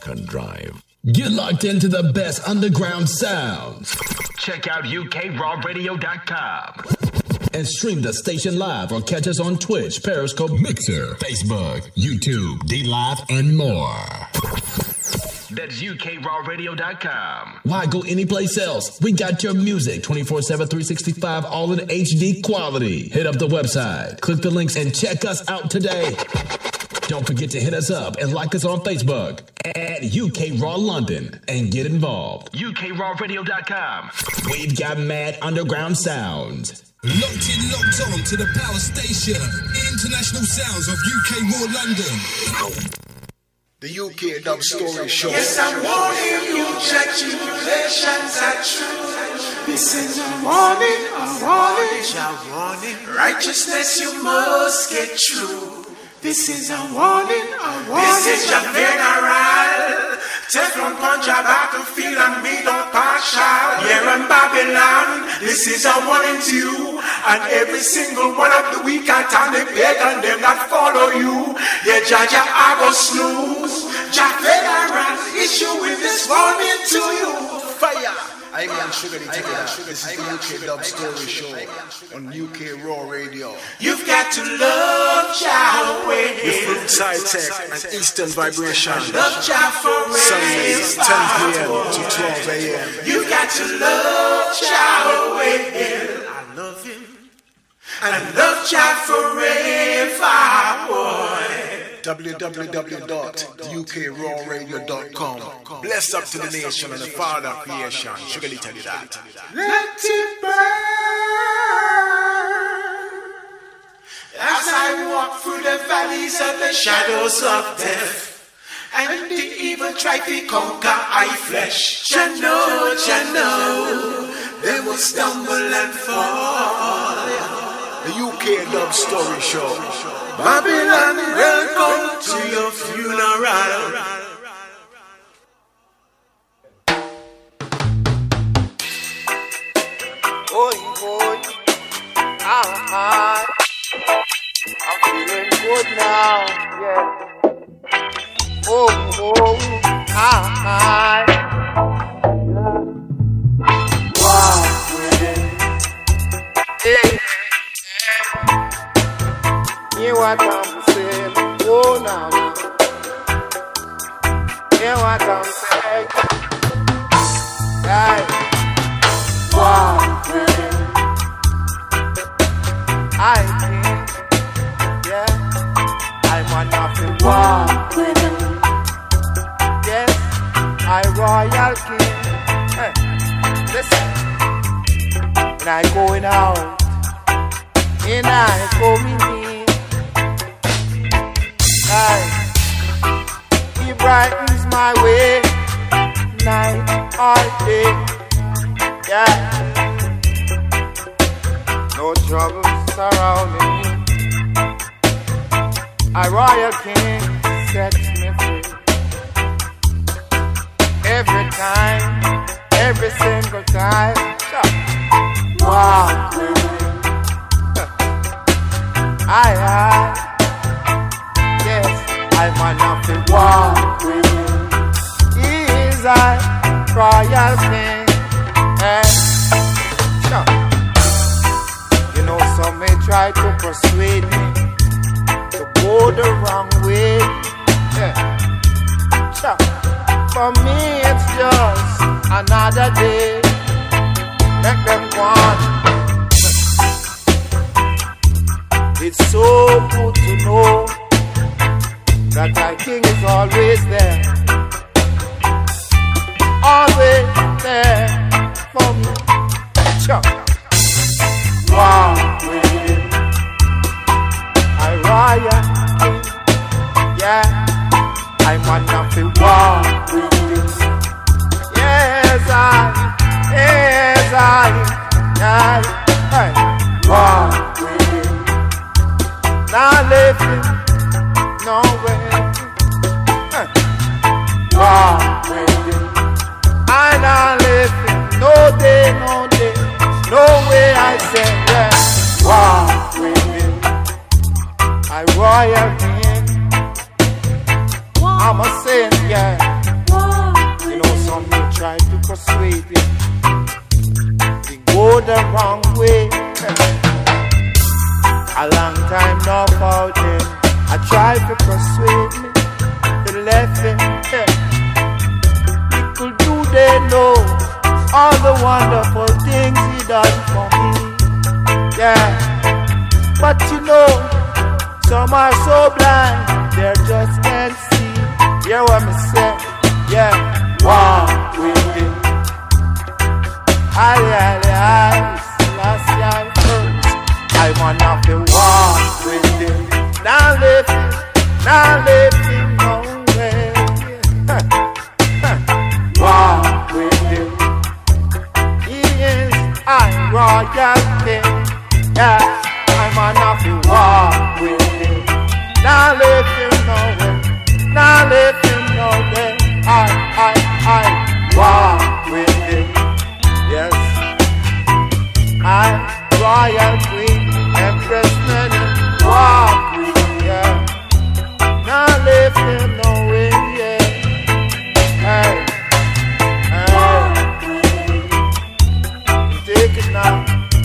Lincoln Drive. Get locked into the best underground sounds. Check out UKRawRadio.com. And stream the station live or catch us on Twitch, Periscope, Mixer, Facebook, YouTube, DLive, and more. That's UKRawRadio.com. Why go anyplace else? We got your music 24/7, 365, all in HD quality. Hit up the website, click the links, and check us out today. Don't forget to hit us up and like us on Facebook at UK Raw London and get involved. UKRawRadio.com. We've got mad underground sounds. Locked in, locked on to the power station. International sounds of UK Raw London. The UK Dub Story Show. Yes, I'm warning you, tribulations are true. This is a warning, warning. Righteousness you must get through. This is a warning, This is your funeral. Teflon punch your battlefield and me don't partial. Here in Babylon, this is a warning to you. And every single one of the weak and the pagan, them that follow you. Yeah, Jah I go snooze. Jah federal issue with this warning to you. Fire. I'm on Sugar Lee. This is the UK Dub Story Show on UK Raw Radio. You've got to love Yahweh. With Side Tech and Eastern Vibration. Love Jah forever. Sundays 10 p.m. to 12 a.m. You've got to love Yahweh. I love him. And love Jah forever, boy. www.ukrawradio.com. Bless up to the nation and the Father of creation. Sugar Lee tell you that. Let it burn. As I walk through the valleys of the shadows of death, and the evil try to conquer I flesh. Jah know, they will stumble and fall. The UK Dub Story Show. Babylon, welcome to your funeral. Boy, I'm feeling good now, yeah. Walk with it. Hey. Hear what I'm saying, oh now. Hear what I'm saying. Hey. Walk with it. I think, yeah, I'm one of the walk with it. Yes, I royal king. Hey, listen. And I going out, and I coming in. Hey, he brightens my way, night or day. Yeah. No troubles surrounding me. A royal king sets me free. Every time, every single time. Walk with me. Yes, I'm one of the walk with me. He is a royal king. You know, some may try to persuade me to go the wrong way. Yeah. For me, it's just another day. Make them want. It's so good to know that my king is always there. Always there for me. Walk with him. I riot. Yeah, I'm one of the walk with him. Yes, yeah, hey. Walk with him. Not living nowhere. Hey. Walk with him. I'm not living no day. No way I say yeah. Walk with him. I royal king. I'm a saint, yeah. try to persuade me to left him. Little do they know all the wonderful things he done for me. Yeah, but you know, some are so blind they just can't see. Hear what me say? Yeah, walk with him. I last year first, I wanna be walk with him. Now live him nowhere. Walk with him. He is royalty. Yeah, I wanna be walk with him. Now live him nowhere. Now live him nowhere. I walk with him. Yes, I'm royal queen, empress many, walk with me, yeah. Now live him nowhere, yeah. Hey, take it now.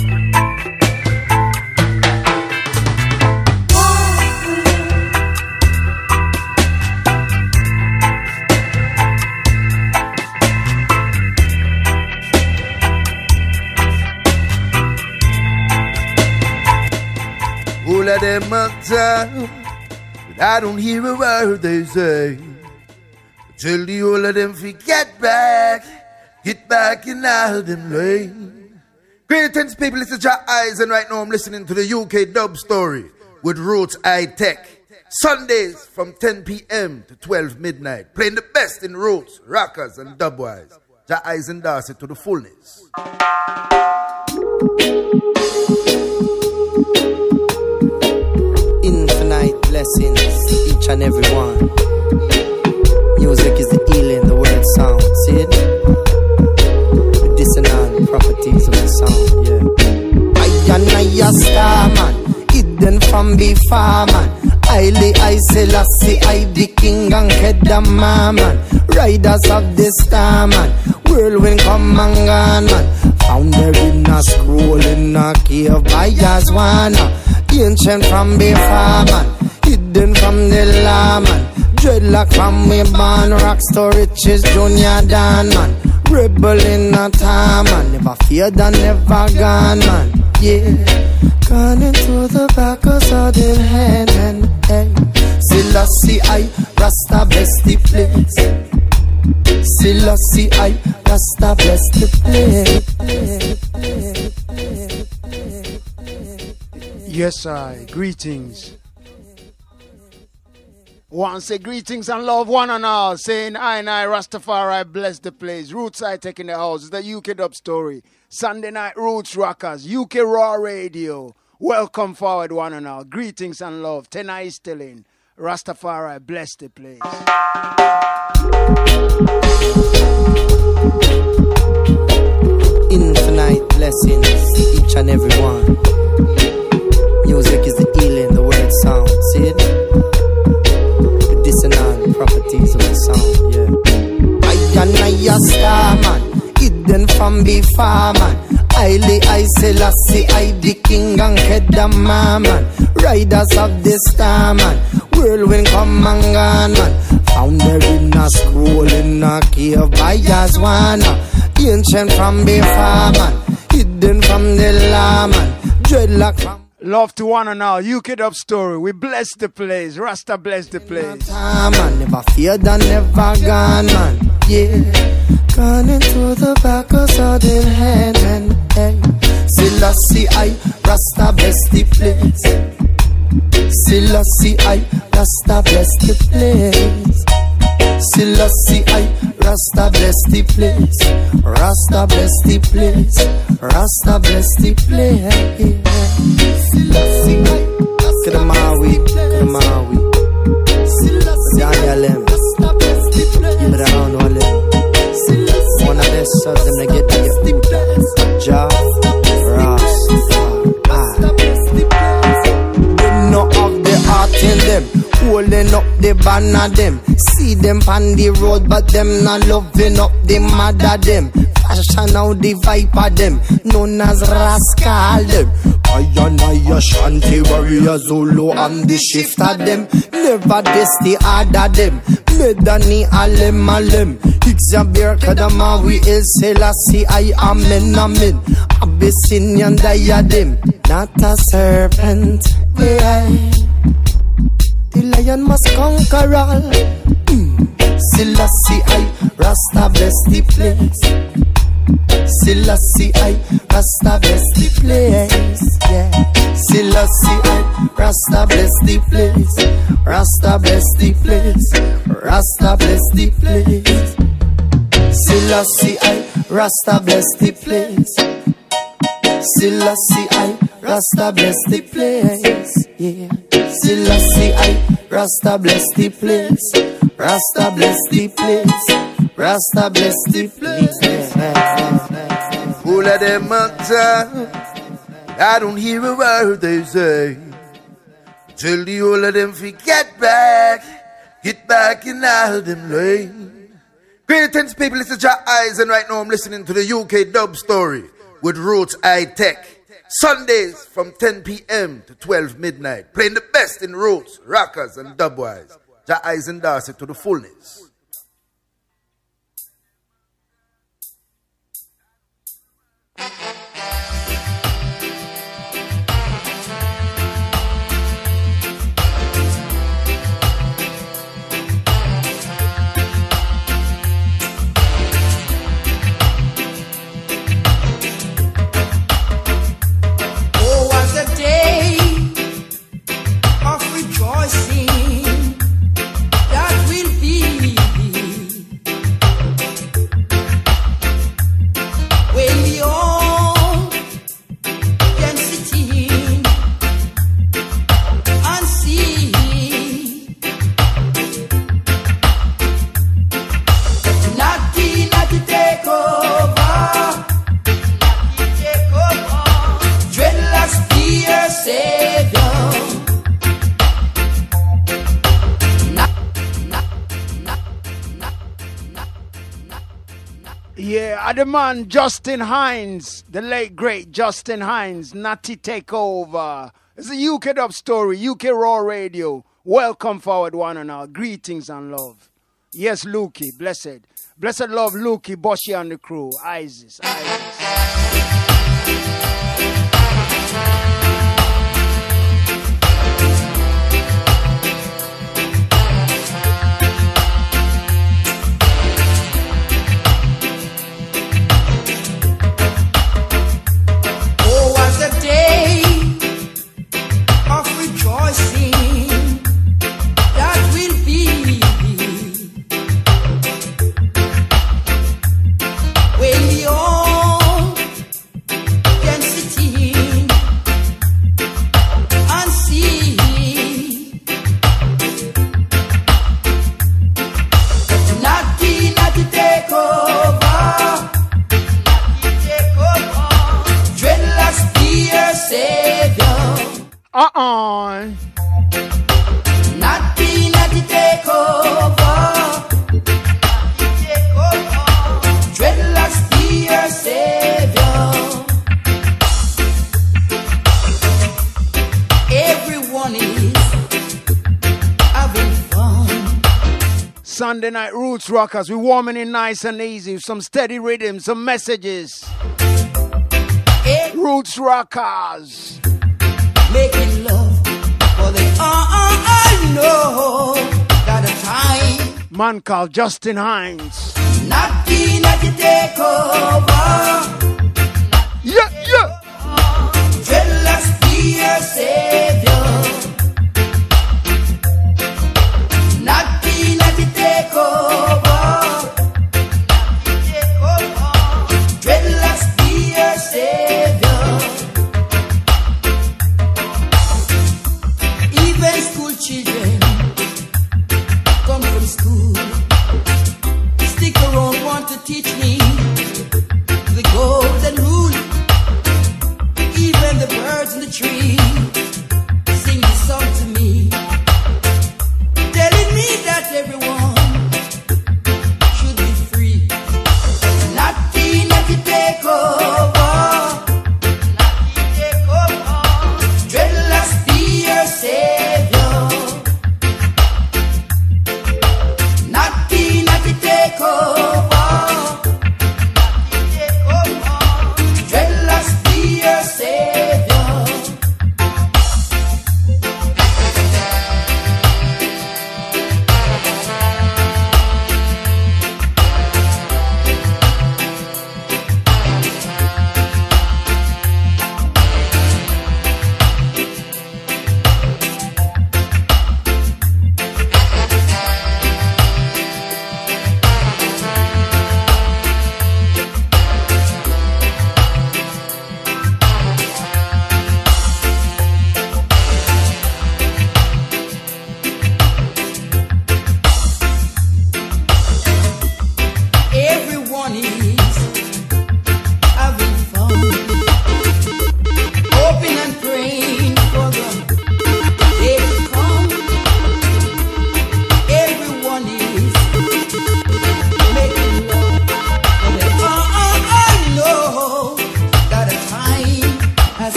All of them are down, but I don't hear a word they say. Tell the whole of them fi get back in all them lane. Greetings people, this is Jah Eyes, and right now I'm listening to the UK dub story with Roots High Tech. Sundays from 10 p.m. to 12 midnight, playing the best in roots, rockers and dubwise. Jah Eyes endorse it to the fullness. Infinite blessings, each and every one. Music is the healing, the word sound, see it? Medicinal properties of the sound, yeah. I a star man, hidden from before man. I Selassie, I the king and Kedama man. Riders of the star man, whirlwind come and gone man. Found there in a scroll in a cave by Yazwana. Ancient from before man, hidden from the law man. Dreadlock from me born, rockstar riches, junior Dan man. Rebel in a time man, never feared and never gone man. Yeah, gone into the back of the hand and hey. Selassie I, Rasta bless the place. Selassie I, Rasta bless the place. Yes, I. Greetings. One say greetings and love one and all. Saying I and I Rastafari bless the place. Roots I take in the house. It's the UK dub story. Sunday night Roots Rockers. UK Raw Radio. Welcome forward one and all. Greetings and love. Tenai is still in. Rastafari bless the place. Infinite blessings, each and every one. Music is the healing, the word sound, see it? Medicinal properties of the sound, yeah. I a star man, hidden from before man. I Selassie, I the king and Kedama man. Riders of the star man, whirlwind come and gone man. Found there in a scroll in a cave by Yazwana. Ancient from before man, hidden from the law man. Dreadlock from love to one and all. UK dub story. We bless the place. Rasta bless the place. Man, never feared and never gone, man. Yeah, gone into the back of the hand and hey. Selassie I, Rasta bless the place. Selassie I, Rasta bless the place. Selassie I, Rasta bless the place. Rasta bless the place. Rasta bless the place. Selassie I, Kedamawi, Kedamawi. Daniel M. You better know all them. One of the sons them they get to get Jah Rasta. Them know of the heart in them, holding up the banner them. See them on the road, but them not loving up the mother them. Fashion out the viper them, known as rascal them. I and I Ashanti warrior Zulu and the shift of them. Never this the order them. Medani alem alem. Xavier Kadamawi El Selassie I amen amen. Abyssinian diadem. Not a serpent. Yeah. The lion must conquer all. Selassie I Rasta bless the place. Selassie I Rasta bless the place. Yeah. Selassie I Rasta bless the place. Rasta bless the place. Rasta bless the place. Selassie I Rasta bless the place. Selassie I Rasta bless the place. Yeah. Selassie I Rasta bless the place. Rasta bless the place. Rasta bless the place. Who let them matter? I don't hear a word they say. Till the whole of them get back in all them lane. Greetings people, this is Jah Eyes, and right now I'm listening to the UK dub story with Roots High Tech. Sundays from 10 p.m. to 12 midnight. Playing the best in roots, rockers and dubwise. Jah Eyes endorse it to the fullness. The man Justin Hines, the late great Justin Hines, Natty Takeover. It's a UK dub story, UK Raw Radio. Welcome forward one and all. Greetings and love. Yes, Lukey, blessed. Blessed love, Lukey, Boshi and the crew. Isis. Natty takeover. Dreadlocks be your savior. Everyone is having fun. Sunday night roots rockers, we warming it nice and easy. Some steady rhythm, some messages. Roots rockers. Making love for the I know that the time. Man called Justin Hines. Natty takeover. Yeah. Dreadlocks be your savior. Natty takeover. Dreadlocks be your savior. Even school children come from school, stick around, want to teach me the golden rule. Even the birds in the tree sing this song to me, telling me that everyone should be free. Natty takeover. Natty takeover.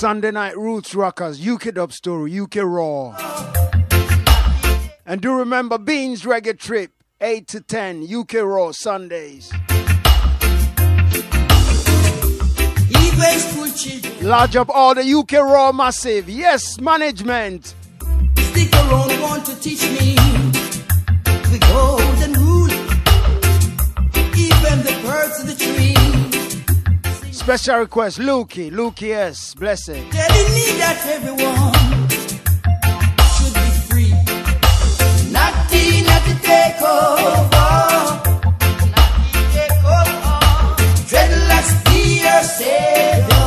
Sunday Night Roots Rockers, UK Dub Story, UK Raw. And do remember Beans Reggae Trip, 8 to 10, UK Raw Sundays. Large up all the UK Raw Massive. Yes, management. Stick around, want to teach me the golden rule. Even the birds of the tree. Special request, Lukey, yes, blessing. Telling me that everyone should be free. Not to take over. Dreadlocks be your savior.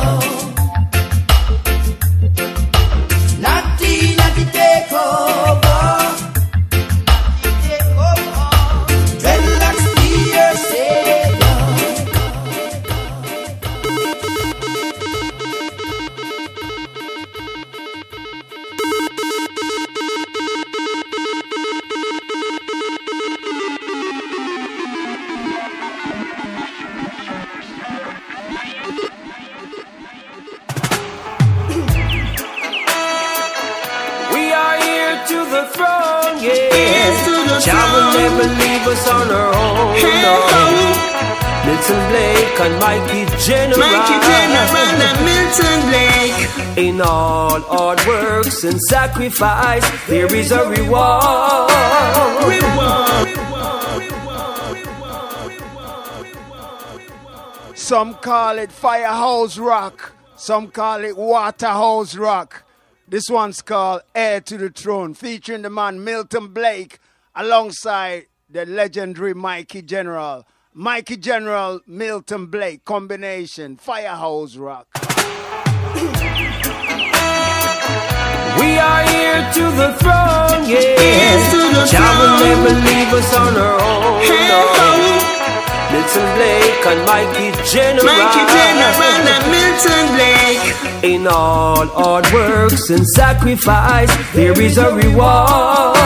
Not to take over. Dreadlocks be your savior. Jah will never leave us on our own. No. Milton Blake and Mikey General and Milton Blake. In all hard works and sacrifice, there is a reward. Some call it Firehouse Rock. Some call it Waterhouse Rock. This one's called Heir to the Throne, featuring the man Milton Blake alongside the legendary Mikey General. Mikey General, Milton Blake combination, Firehouse Rock. We are here to the throne, yeah. Jah will never leave us on our own. No. Milton Blake and Mikey General and Milton Blake. In all hard works and sacrifice, there is a reward.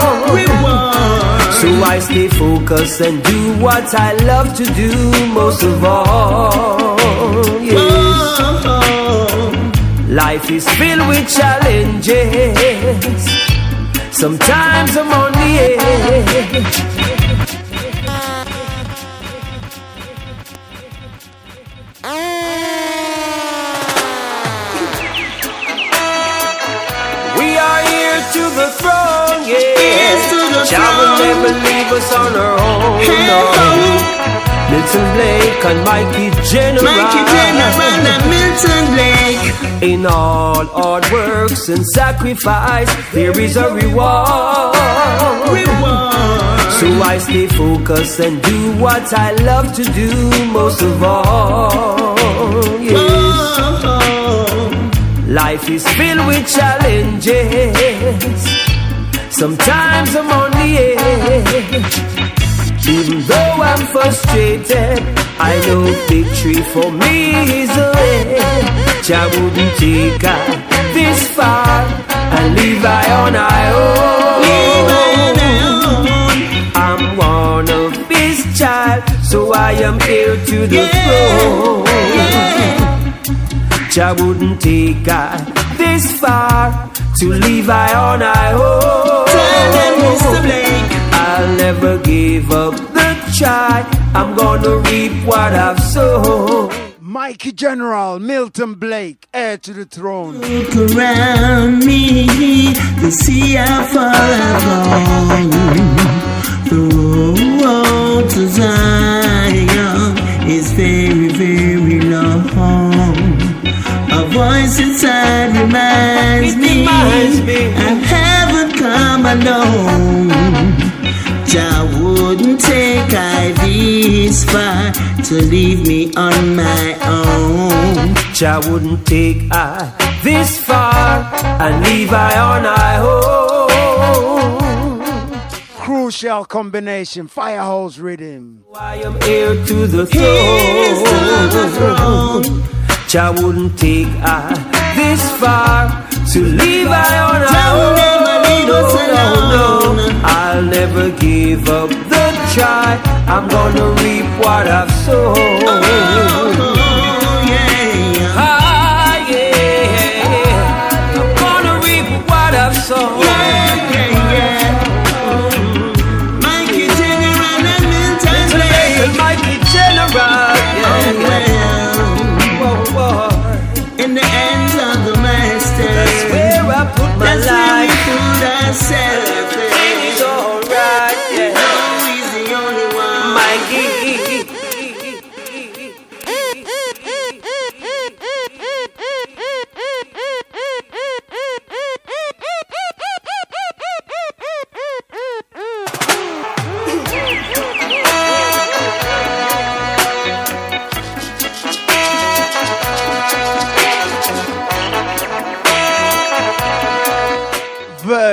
So I stay focused and do what I love to do most of all. Yes. Life is filled with challenges. Sometimes I'm on the edge. To the throne, yeah. Jah will never leave us on our own. No. Milton Blake and Mikey General and Milton Blake. In all hard works and sacrifice, there is a reward. So I stay focused and do what I love to do most of all. Yes. Life is filled with challenges. Sometimes I'm on the edge. Even though I'm frustrated, I know victory for me is ahead. Jah wouldn't take I this far and leave I on I own. I'm one of his child, so I am heir to the throne. Jah wouldn't take I this far to leave I on I own. Tell them, Mr. Blake, I'll never give up the try. I'm gonna reap what I've sown. Mikey General, Milton Blake, heir to the throne. Look around me, to see how far I've gone. The road to Zion is very, very long. A voice inside reminds me I haven't come alone. Jah wouldn't take I this far to leave me on my own. Jah wouldn't take I this far and leave I on I own. Crucial combination, Firehouse rhythm. I am heir to the throne. Jah wouldn't take I this far to leave I on our own. I'll never give up the try. I'm gonna reap what I've sown. Ah, yeah.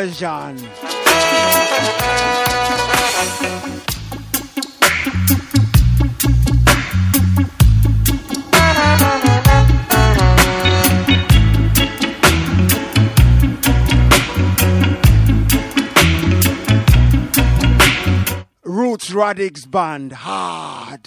version. Roots Radix Band, hard.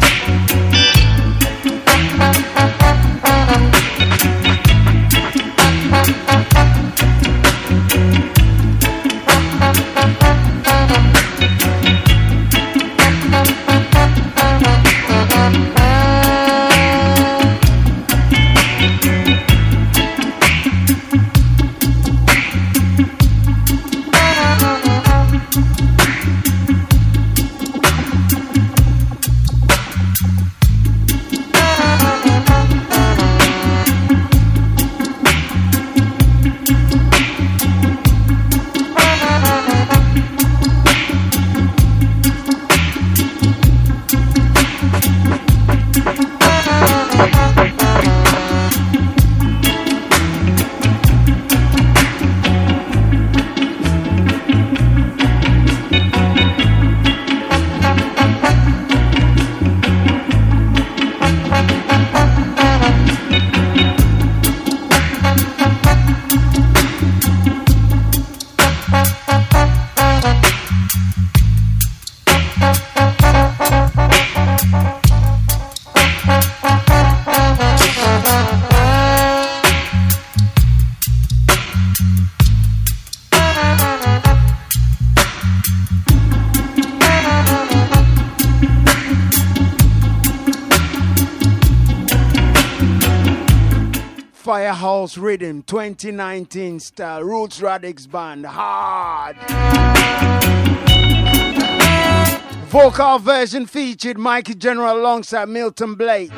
Firehouse Rhythm 2019 style, Roots Radix Band, hard. Vocal version featured Mikey General alongside Milton Blake.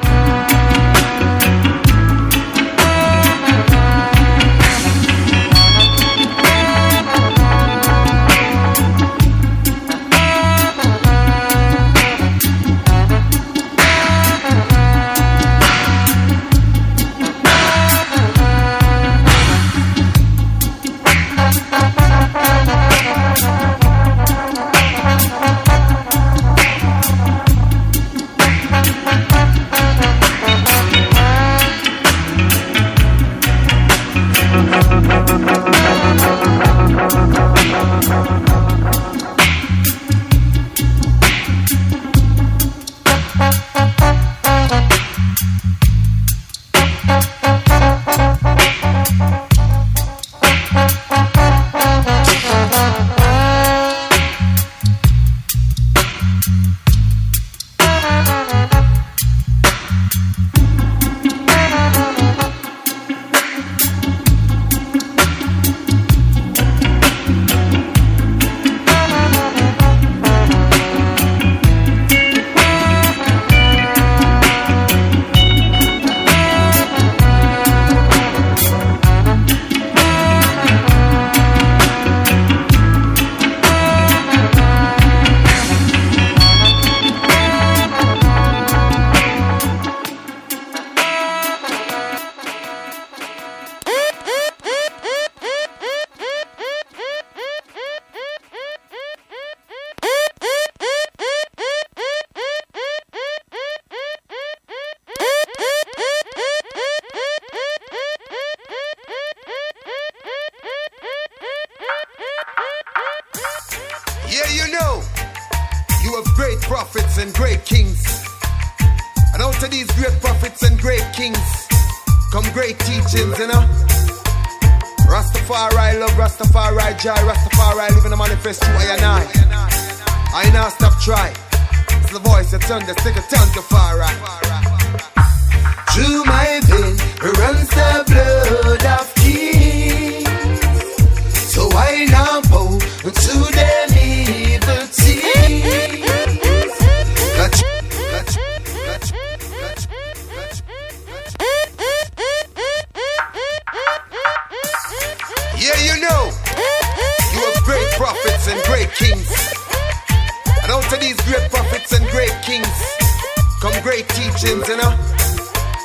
prophets and great kings. And out of these great prophets and great kings come great teachings, you know. Rastafari love, Rastafari joy, Rastafari living a manifest to I and I now stop try. It's the voice that turns the stick, turn to far right. Through my vein runs the blood of kings, so I now bow to them evil teeth. Yeah, you know, you have great prophets and great kings. And out of these great prophets and great kings come great teachings, you know.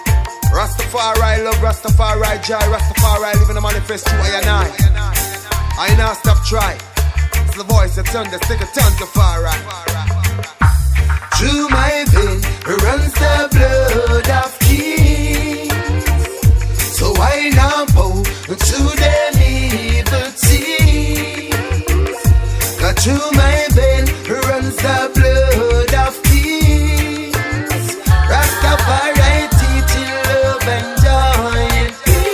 Rastafari love, Rastafari joy, Rastafari living a manifest to I and I now stop try. It's the voice that turned the stick a ton to far right. Through my vein runs the blood of kings. So I now bow to them evil things. Cause through my vein runs the blood of kings. Rastafari teaching love and joy and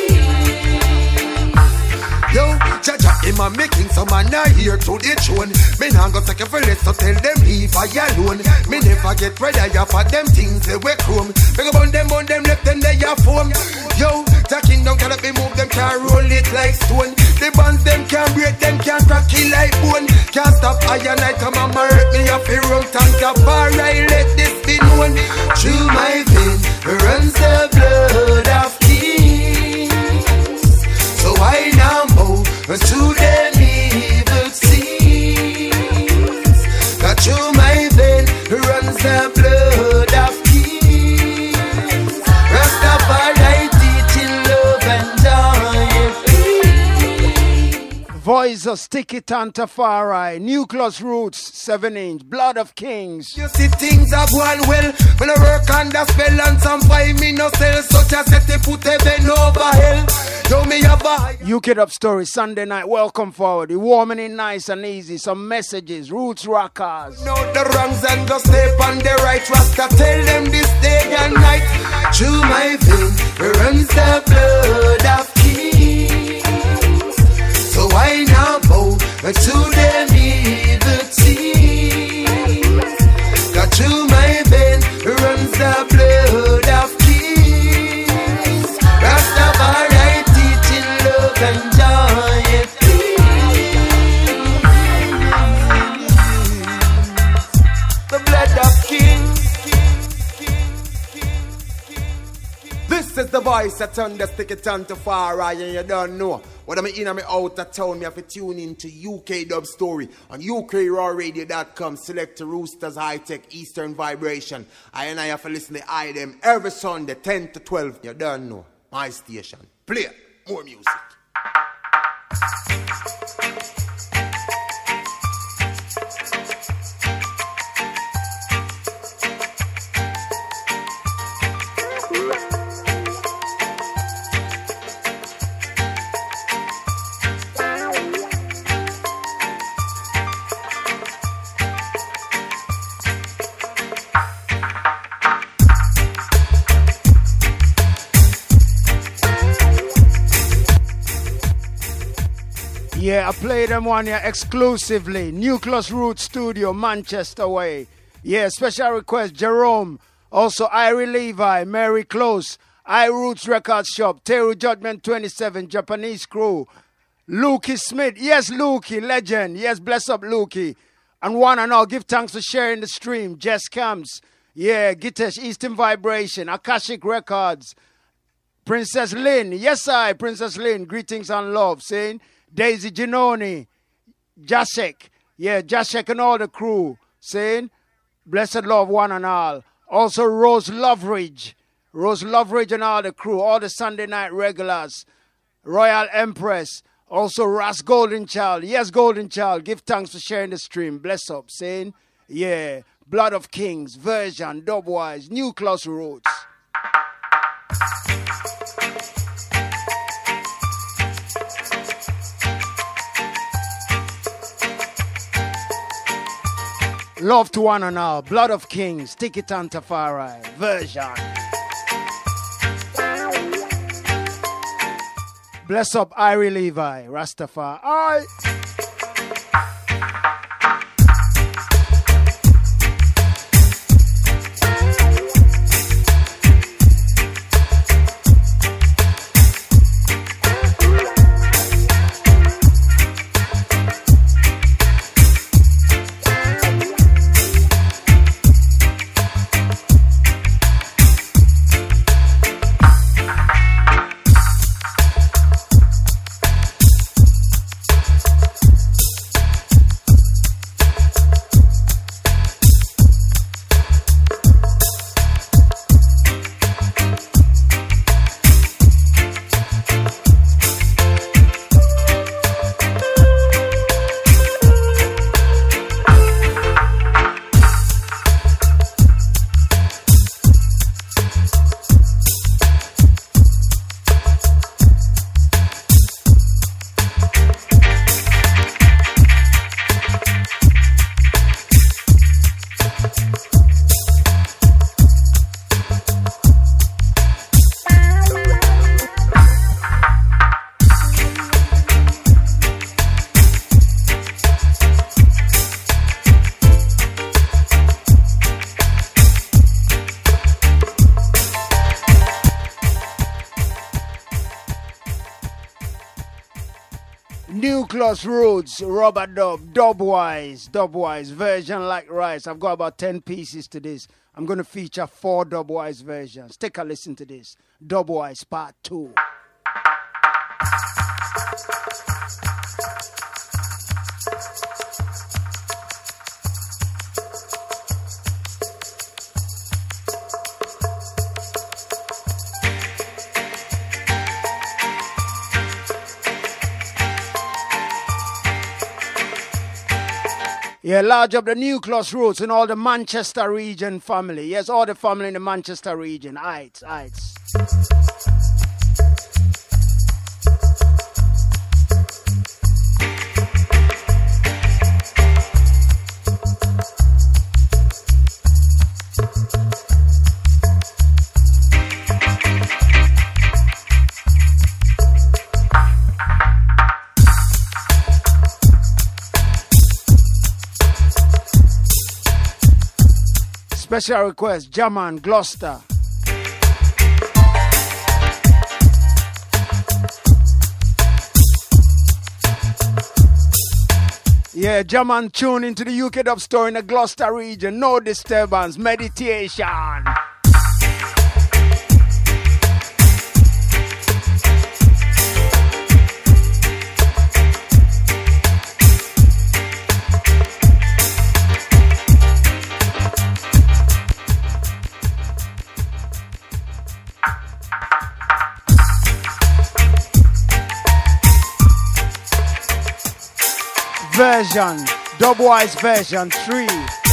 peace. Yo, Jaja, him a making some man a here to the tune. Me nah go take it for less, so tell them leave I alone. Me never get ready for them things they we chrome. Me go burn them, left them they a foam. Yo, the kingdom cannot be moved, them can't roll it like stone. The bonds them can't break, them can't crack it like bone. Can't stop I and I come and hurt me up a rum tank of far. I let this be known. Through my vein runs the blood of kings. So I now move to them evil scenes. Cause through my vein runs the blood of kings. Rastafari teaching love and joy. Voice of Sticky Tantafari, Nucleus Roots, 7-inch, Blood of Kings. You see things are going well. When I work on the spell and some 5 me no sell. Such a set they put heaven over hell. Yo, me have a UK Dub Story, Sunday night, welcome forward. The warming in nice and easy, some messages, Roots Rockers. know the wrongs and go step on the right. Rasta tell them this day and night. Through my vein runs the blood of kings. So I now bow to them evil things. Cause through my vein runs the blood of kings. Rastafari teaching love and joy and peace. The blood of kings. This is the voice that turn the stick it on to far right, and you don't know. Whether I'm in or I'm out of town, me have to tune in to UK Dub Story on UKRawRadio.com. Select the Roosters High Tech Eastern Vibration. I have to listen to I them every Sunday 10 to 12. You don't know. My station. Play more music. Yeah, I play them one here exclusively. Nucleus Roots Studio, Manchester way. Yeah, special request, Jerome. Also, Irie Levi, Mary Close, iRoots Record Shop, Teru Judgment 27, Japanese Crew. Lukey Smith. Yes, Lukey, legend. Yes, bless up, Lukey. And one and all, give thanks for sharing the stream. Jess Camps. Yeah, Gitesh, Eastern Vibration, Akashic Records. Princess Lynn. Yes, Princess Lynn. Greetings and love. Saying Daisy Ginoni, Jacek, yeah, Jacek and all the crew, saying, blessed love one and all. Also Rose Loveridge and all the crew, all the Sunday night regulars, Royal Empress, also Ras Golden Child, yes, Golden Child, give thanks for sharing the stream, bless up, saying, yeah, Blood of Kings, version, dubwise, Nucleus Roots. Love to one and all. Blood of Kings. Stick it on Tafari. Version. Bless up Irie Levi. Rastafari. Nucleus Roots, Rubber Dub, Dubwise, version like rice. I've got about 10 pieces to this. I'm going to feature 4 Dubwise versions. Take a listen to this. Dubwise Part 2. Yeah, large up the Nucleus Roots and all the Manchester region family. Yes, all the family in the Manchester region. Heights. Special request, Jaman, Gloucester. Yeah, Jaman tune into the UK Dub Store in the Gloucester region. No disturbance, meditation. Version, Dubwise version 3.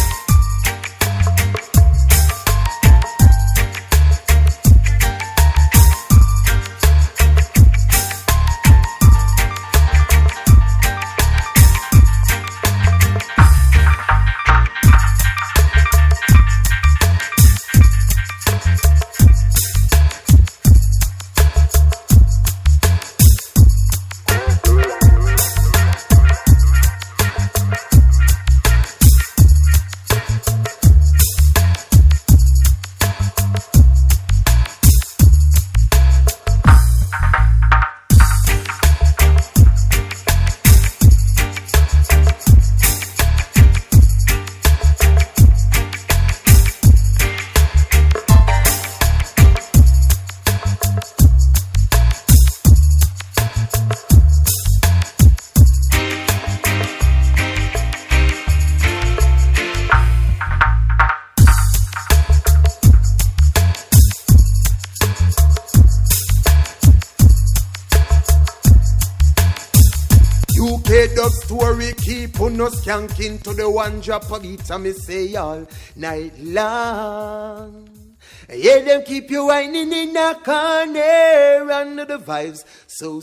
Dub story keep on us skanking to the one drop of it, and me say all night long. Yeah, them keep you whining in a corner under the vibes so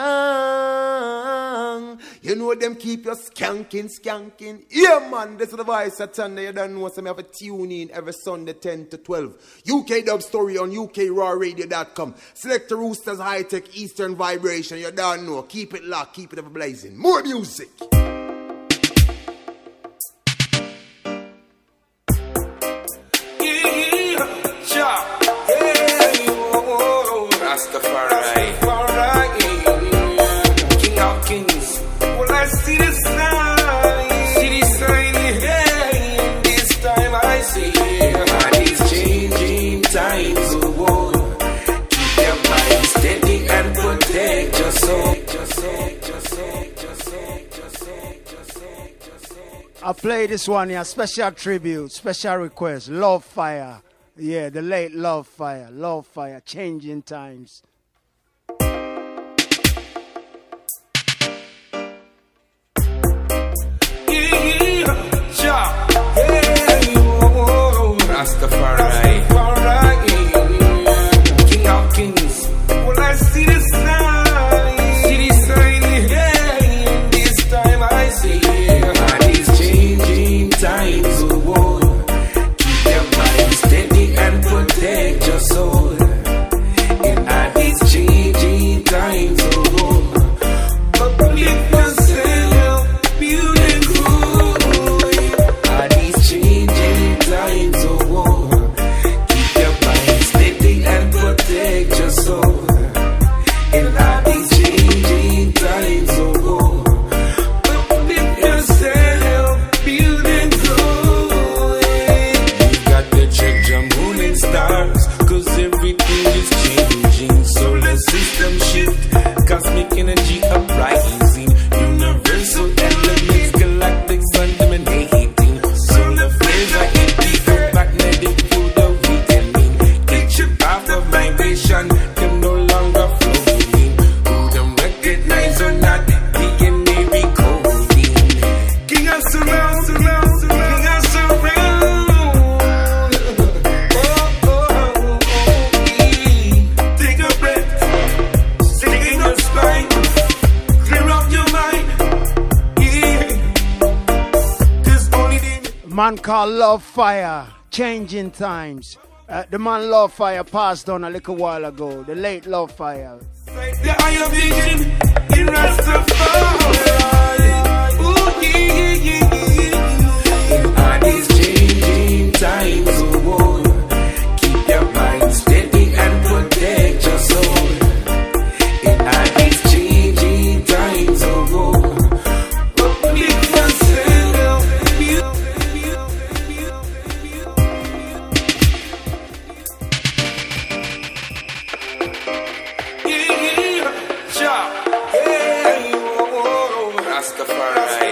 strong. You know them keep you skanking. Yeah, man, this is the voice at Sunday. You don't know, so me have a tune in every Sunday 10 to 12. UK Dub Story on UKRawRadio.com. Select the Roosters High Tech Eastern Vibration. You don't know. Keep it locked, keep it ever blazing. More music. Rastafari, King of Kings. Well, I see the sign, yeah. This time I see these changing times. Oh, keep your mind steady and protect your soul. I play this one here, special tribute, special request, Love Fire. Yeah, the late Love Fire, changing times. Rastafari, King of Kings. Well, I see the sign, yeah. This time I see these changing times. Oh, keep your mind steady and protect your soul. In these changing times. Oh, uplift yourself, beautiful. These changing times. Oh, Man called Love Fire, Changing Times. The man Love Fire passed on a little while ago. The late Love Fire. The higher vision in Rastafari. Ooh, yeah. In all these changing times, oh, keep your mind steady and protect your soul. In all these changing times, oh, uplift yourself. Rastafari,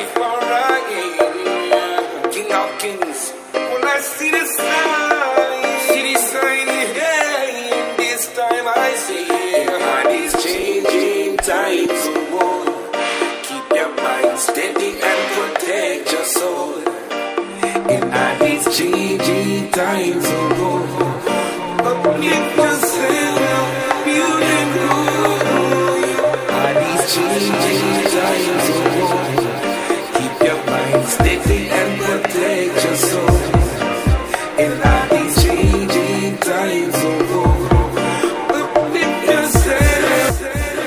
King of Kings. When I see the sign, yeah, in this time I see all these changing times, oh, keep your mind steady and protect your soul. In all these changing times, oh, uplift yourself, beautiful. All these changing times, oh, keep your mind steady and protect your soul. In all these changing times, oh, uplift yourself.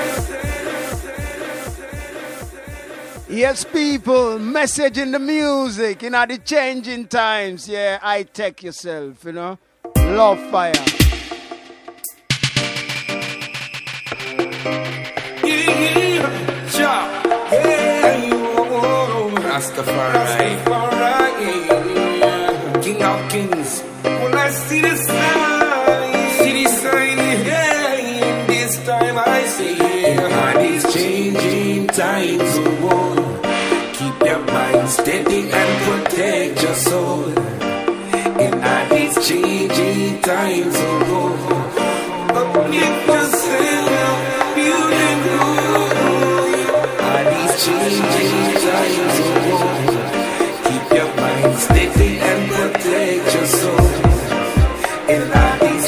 Yes, people, message in the music, you know, the changing times. Yeah, I take yourself, you know. Love Fire. Rastafari, King of Kings. When I see the sign, yeah, in this time I see all these changing times, oh, keep your mind steady and protect your soul. In all these changing times, oh, uplift yourself, beautiful. All these changing times, oh, keep your mind steady and protect your soul. In all these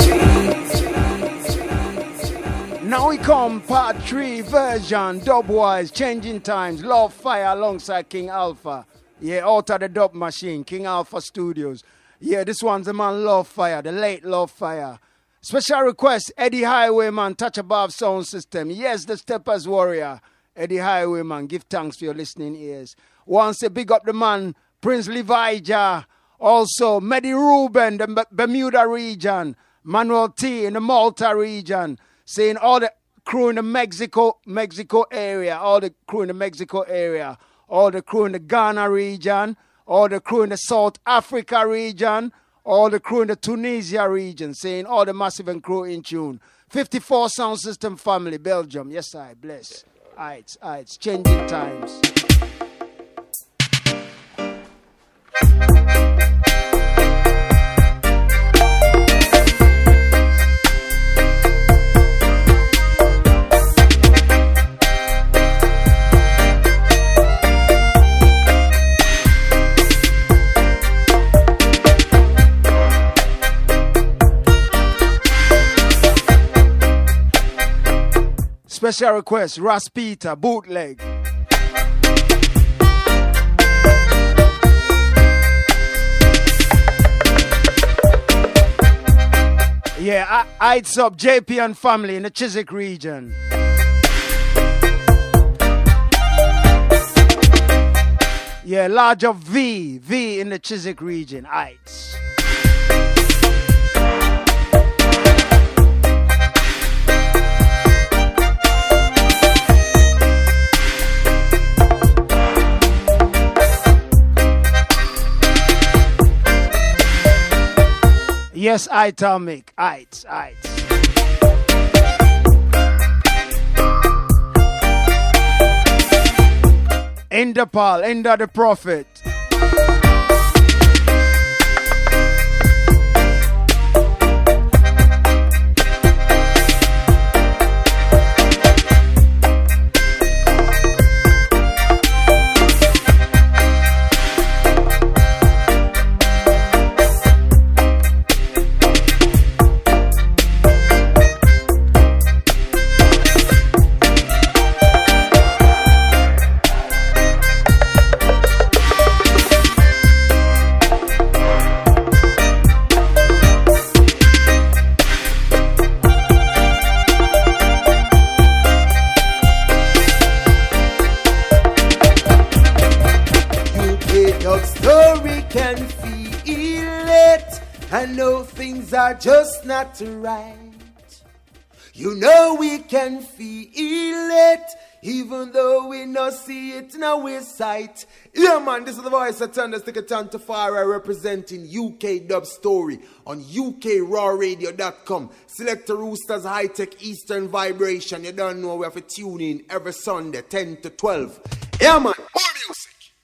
Now we come part 3 version, dubwise, changing times, Love Fire alongside King Alpha. Yeah, out of the dub machine, King Alpha Studios. Yeah, this one's the man Love Fire, the late Love Fire. Special request, Eddie Highwayman, Touch Above Sound System. Yes, the Steppers Warrior. Eddie Highwayman, give thanks for your listening ears. Once a big up the man, Prince Levijah. Also, Medi Ruben, the Bermuda region. Manuel T in the Malta region. Saying all the crew in the Mexico area. All the crew in the Mexico area. All the crew in the Ghana region. All the crew in the South Africa region. All the crew in the Tunisia region. Saying all the massive and crew in tune. 54 Sound System family, Belgium. Yes, I bless. It's changing times. Special request, Ras Peter, bootleg. Yeah, It's up JP and family in the Chiswick region. Yeah, larger V in the Chiswick region, It's. Yes, Atomic. It's. Indapal, Inda the Prophet. things are just not right. You know we can feel it, even though we not see it in our sight. Yeah, man, this is the voice of Thunderstick Tantafari representing UK Dub Story on UKRawRadio.com. Select the Roosters High Tech Eastern Vibration. You don't know we have to tune in every Sunday, 10 to 12. Yeah, man, more music.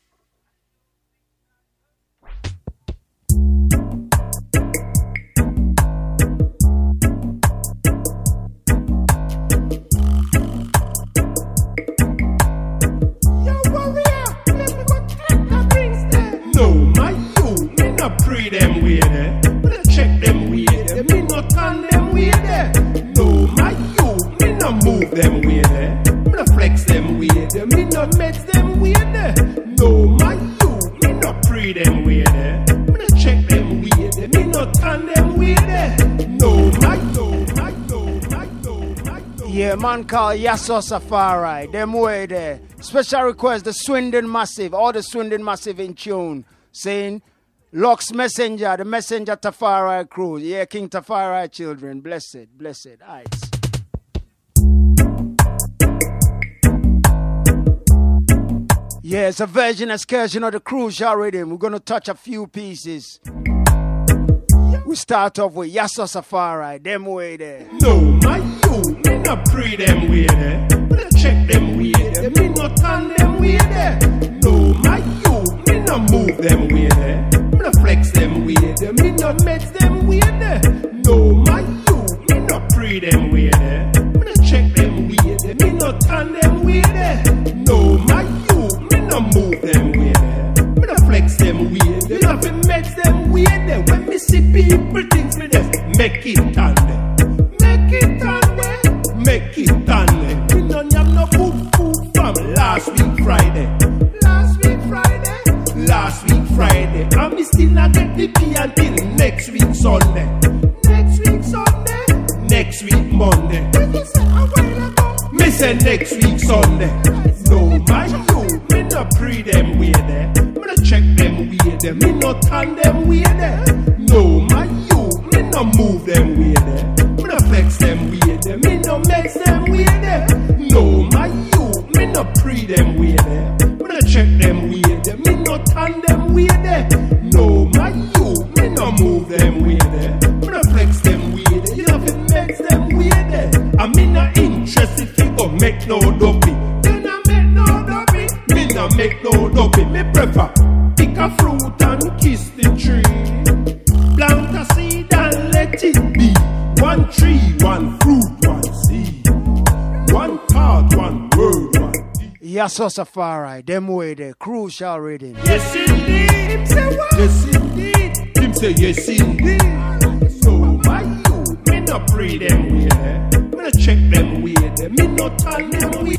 Pray them way there, me check them way there, me not turn them way there. No, my you, me not move them way there, me not flex them way there, me not mess them way there. No, my you, me not pray them way there, me not check them way there, me not turn them way there. No, my you, my you, my you, my you. Yeah, man called Yasso Safari, them way there. Special request, the Swindon Massive, all the Swindon Massive in tune, saying Lux Messenger, the Messenger Tafari crew. Yeah, King Tafari children. Blessed, blessed. Alright. Yeah, it's a Virgin Excursion of the Crucial Rhythm. We're going to touch a few pieces. We start off with Yasso Safari. Them way there. No, my you, me not pray them way there. Me not check them way there. Me not turn them way there. No, my you, me not move them way there. Flex them weird, me not mess them weird. No, my you, me not pray them weird. Me not check them weird, me not turn them weird. No, my you, me not move them weird. Me not flex them weird, me not mess them weird. When me see people things me just make it turn them, make it turn them, make it turn them. Me don't have no food from last week Friday. Last week Friday, and me still not get the key until next week Sunday. Next week Sunday, next week Monday. When you say a while ago, me say next week Sunday. No, my you, me not pray them way there. Me not check them way there. Me not turn them way there. No, my you, me not move them way there. Me not flex them way there. Me not mess them way there. No, my you, me not pray them way there. Me not check them way there. Me not turn them way there. No, my you, me not move them way there. Me not flex them way there. You have to make them way there. I'm not interested if you go make no dopey. Then I make no dopey. Me not make no dopey. Me prefer pick a fruit and kiss the tree. Plant a seed and let it be. One tree, one fruit, one seed. One thought, one word, one Yasso Safari, them way there, Crucial Rhythm. Yes indeed, him say what? Yes indeed, him say yes indeed. So my you, me not pray them way there. Me not check them way there. Me not turn them way.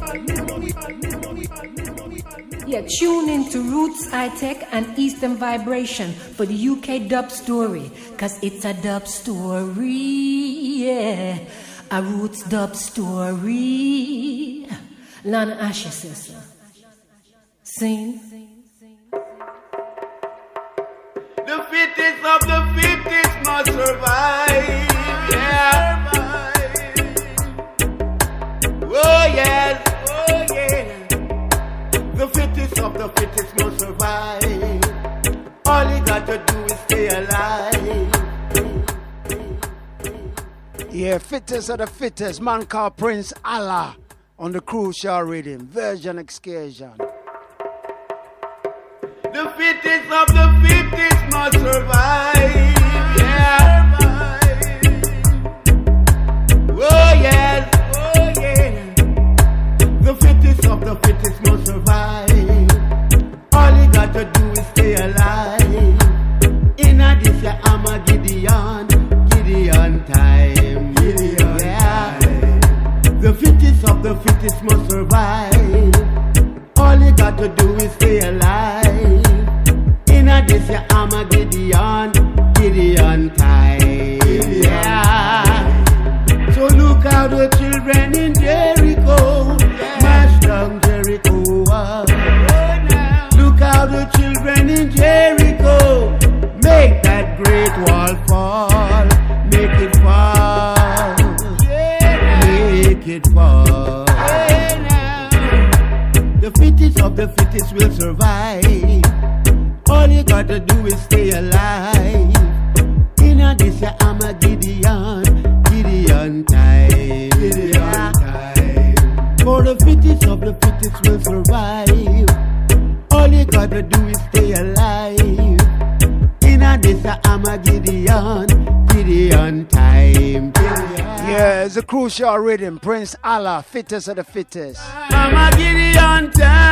Yeah, tune in to Roots High Tech and Eastern Vibration for the UK Dub Story, cause it's a dub story, yeah, a Roots Dub Story. Lana Asher says, sing. The fittest of the fittest must survive. Yeah. Oh yes, oh yeah. The fittest of the fittest must survive. All you got to do is stay alive. Yeah, fittest of the fittest. Man called Prince Allah on the Crucial Rhythm. Virgin Excursion. The fittest of the fittest must survive. Yeah. Oh yes, oh yeah. The fittest of the fittest must survive. All you got to do is stay alive. In this year I'm a Gideon time. Gideon time. The fittest of the fittest must survive. All you got to do is stay alive. In this year I'm a Gideon time. Yeah. So look how the children in Jericho mash down Jericho. Look how the children in Jericho make that great wall fall. fittest will survive. All you gotta do is stay alive. In a this year I'm a Gideon time. For the fittest of the fittest will survive. All you gotta do is stay alive. In a this year I'm a Gideon time. Yeah, it's a crucial rhythm. Prince Allah, fittest of the fittest. I'm a Gideon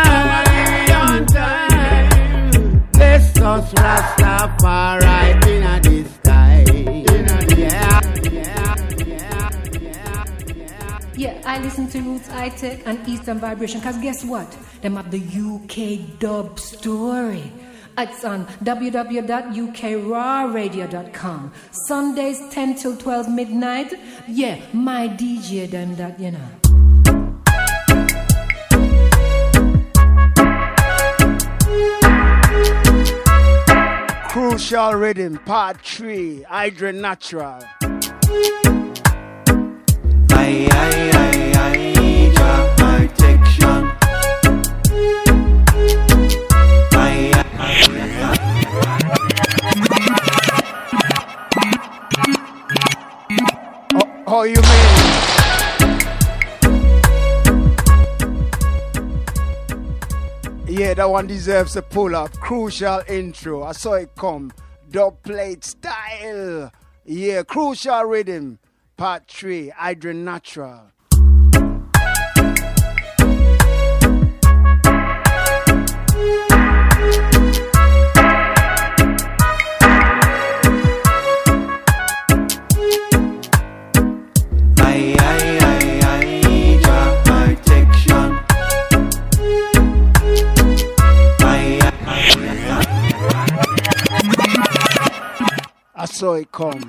time. Bless us Rastafari in a this time. Yeah, I listen to Roots High-Tech and Eastern Vibration, cause guess what? Them have the UK dub story. It's on www.ukrawradio.com. Sundays 10 till 12 midnight. Yeah, my DJ them that, you know. Crucial Rhythm, Part 3, Hydra Natural. Protection. How you mean? Yeah, that one deserves a pull up. Crucial intro. I saw it come. Dub plate style. Yeah, Crucial Rhythm. Part 3, Hydra Natural. I saw it come.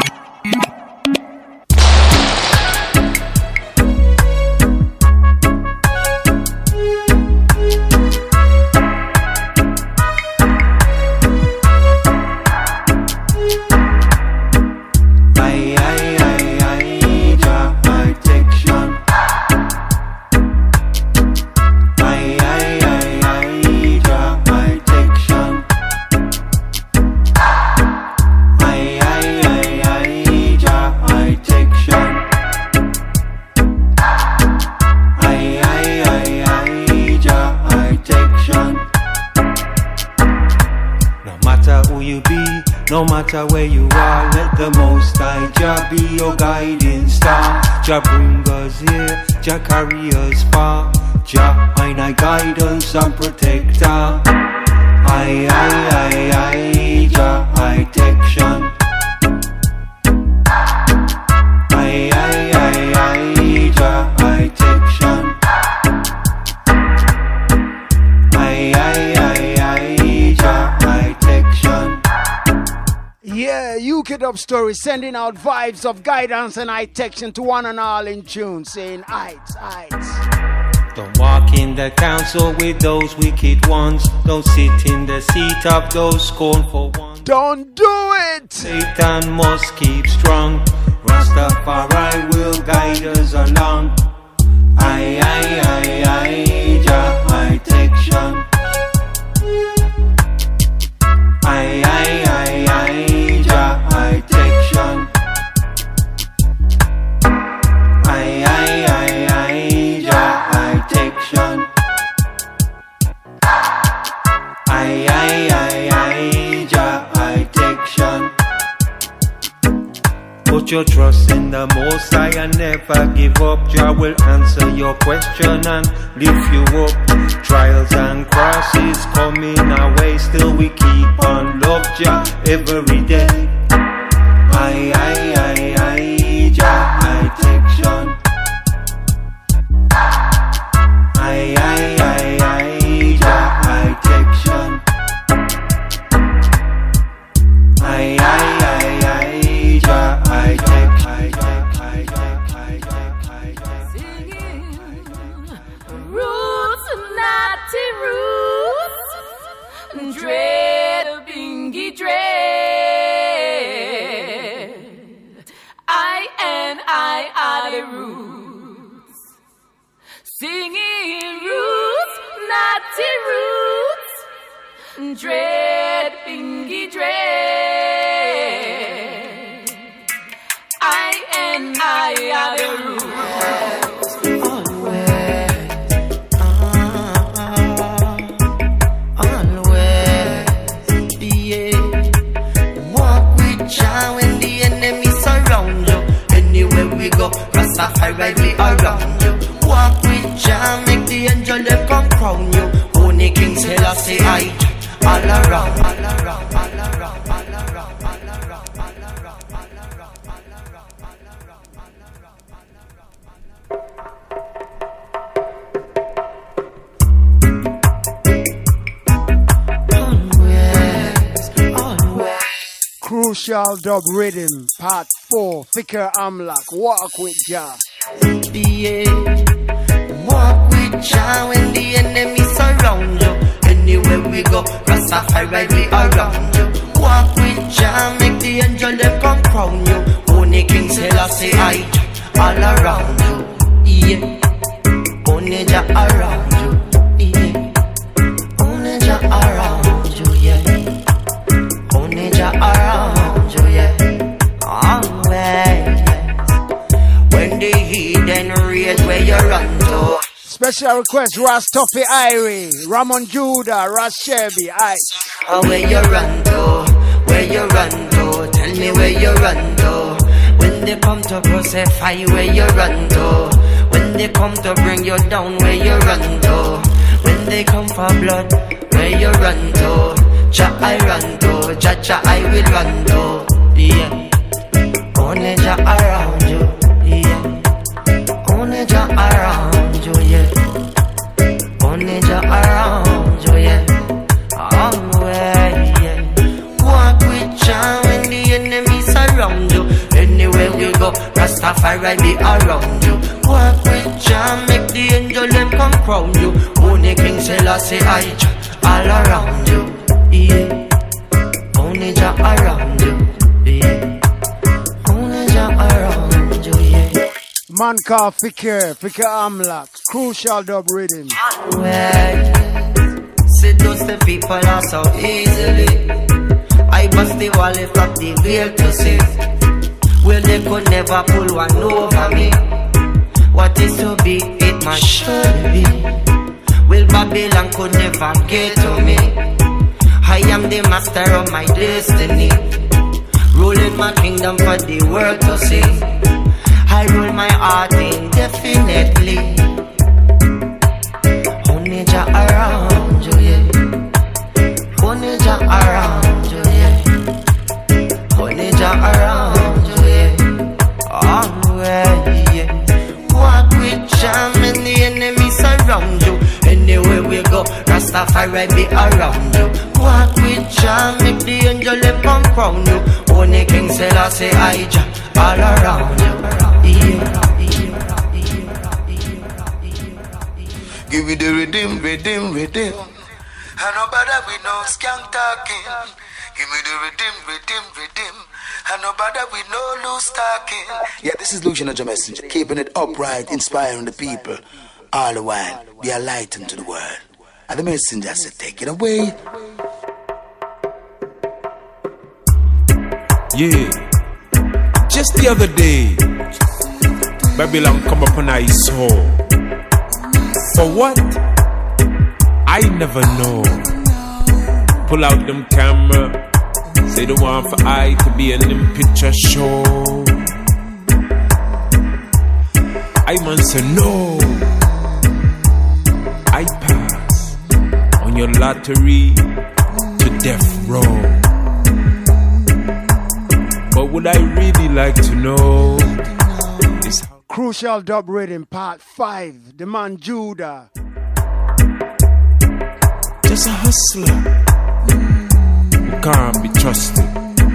No matter where you are, let the Most High Jah be your guiding star. Jah bring us here, Jah carry us far. Jah ain't a guidance and protector. I, Jah, I protection. I, Jah, I protection. Yeah, UK Dub Story sending out vibes of guidance and protection to one and all in tune, saying heights. Don't walk in the council with those wicked ones. Don't sit in the seat of those scornful ones. Don't do it! Satan must keep strong. Rastafari will guide us along. I, Jah, I protection. I, Jah, I protection. I, Jah, I protection. I, Jah, I protection. Put your trust in the Most High and never give up. Jah will answer your question and lift you up. Trials and crosses coming our way, still we keep on love Jah every day. I, Jah, I protection. I, Jah, I protection. I, Jah, I singing roots, natty roots, dread, bingy dread. I are the roots, singing roots, Natty Roots, dread, bingy dread. I are the roots. Always, yeah. Walk with Jah when the enemy surround you. Anywhere we go, Rastafari be around you. Walk with Jah, make the angel them come crown you. Only King Selassie I all around, all around, all around, all around, all around, all around, all around. Crucial Dub Rhythm, Part 4, Fikr Amlak, Walk with Jah. Yeah. Walk with Jah when the enemy surround you. Anywhere we go, Rastafari be around you. Walk with Jah, make the angel them come crown you. Only King Selassie I all around you. Yeah. Only Jah around you. Yeah. Only Jah around you. Yeah. Only Jah around you. Yeah. Always. When the heathen rage, where you run to? Special request, Ras Tuffy Irie, Ramon Judah, Ras Shelby, where you run to? Where you run to? Tell me where you run to. When they come to crucify, where you run to? When they come to bring you down, where you run to? When they come for blood, where you run to? Jah I run to, Jah I will run to. Yeah. Only Jah around you. Yeah. Only Jah around you, yeah. Only Jah around you, yeah. Always, yeah. Walk with Jah when the enemy surround you. Anywhere we go, Rastafari be around you. Walk with Jah, make the angel them come crown you. Only King Selassie I all around you, yeah. Only Jah around you, yeah. Only Jah around you, yeah. Man called Fikr Amlak, Crucial Dub Rhythm. Well, seduce the people are so easily. I bust the wall, lift up the veil to see. Well, they could never pull one over me. What is to be, it must surely be. Well, Babylon could never get to me. I am the master of my destiny, ruling my kingdom for the world to see. I rule my heart indefinitely. Only Jah around you, yeah. Only Jah around you, yeah. Only Jah around you, yeah. Always, yeah. Walk with Jah when the enemy surround you. Anywhere we go, Rastafari be around you. Walk with Jah, make the angel them come crown you. Only King Selassie I Jah all around you. Give me the rhythm. And nobody we no skank talking. Give me the rhythm. And nobody we no loose talking. Yeah, this is Lucian the Messenger, keeping it upright, inspiring the people. All the while, be a light unto the world. And the messenger said, take it away. Yeah. Just the other day, Babylon come up and I saw. For what? I never know. Pull out them camera, say the one for I to be in them picture show. I man say no. I pass on your lottery to death row. But would I really like to know is how Crucial Dub Rhythm Part 5, the man Judah. Just a hustler who can't be trusted.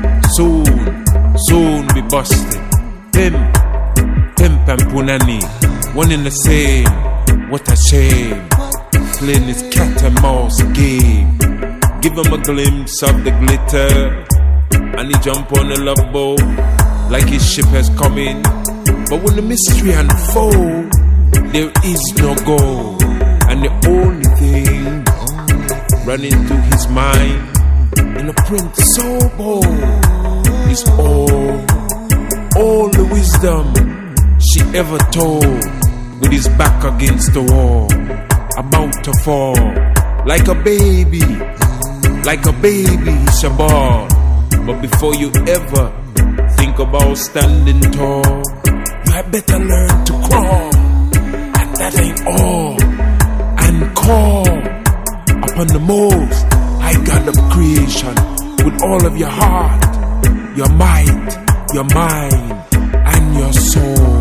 Soon be busted. Pimp and Punani, one in the same. What a shame. Playing this cat and mouse game. Give him a glimpse of the glitter, and he jump on the love boat like his ship has come in. But when the mystery unfolds, there is no goal. And And the only thing running through his mind in a print so bold is all the wisdom she ever told. With his back against the wall, about to fall, like a baby, he's a ball. But before you ever think about standing tall, you had better learn to crawl. And that ain't all. And call upon the most high God of creation with all of your heart, your might, your mind, and your soul.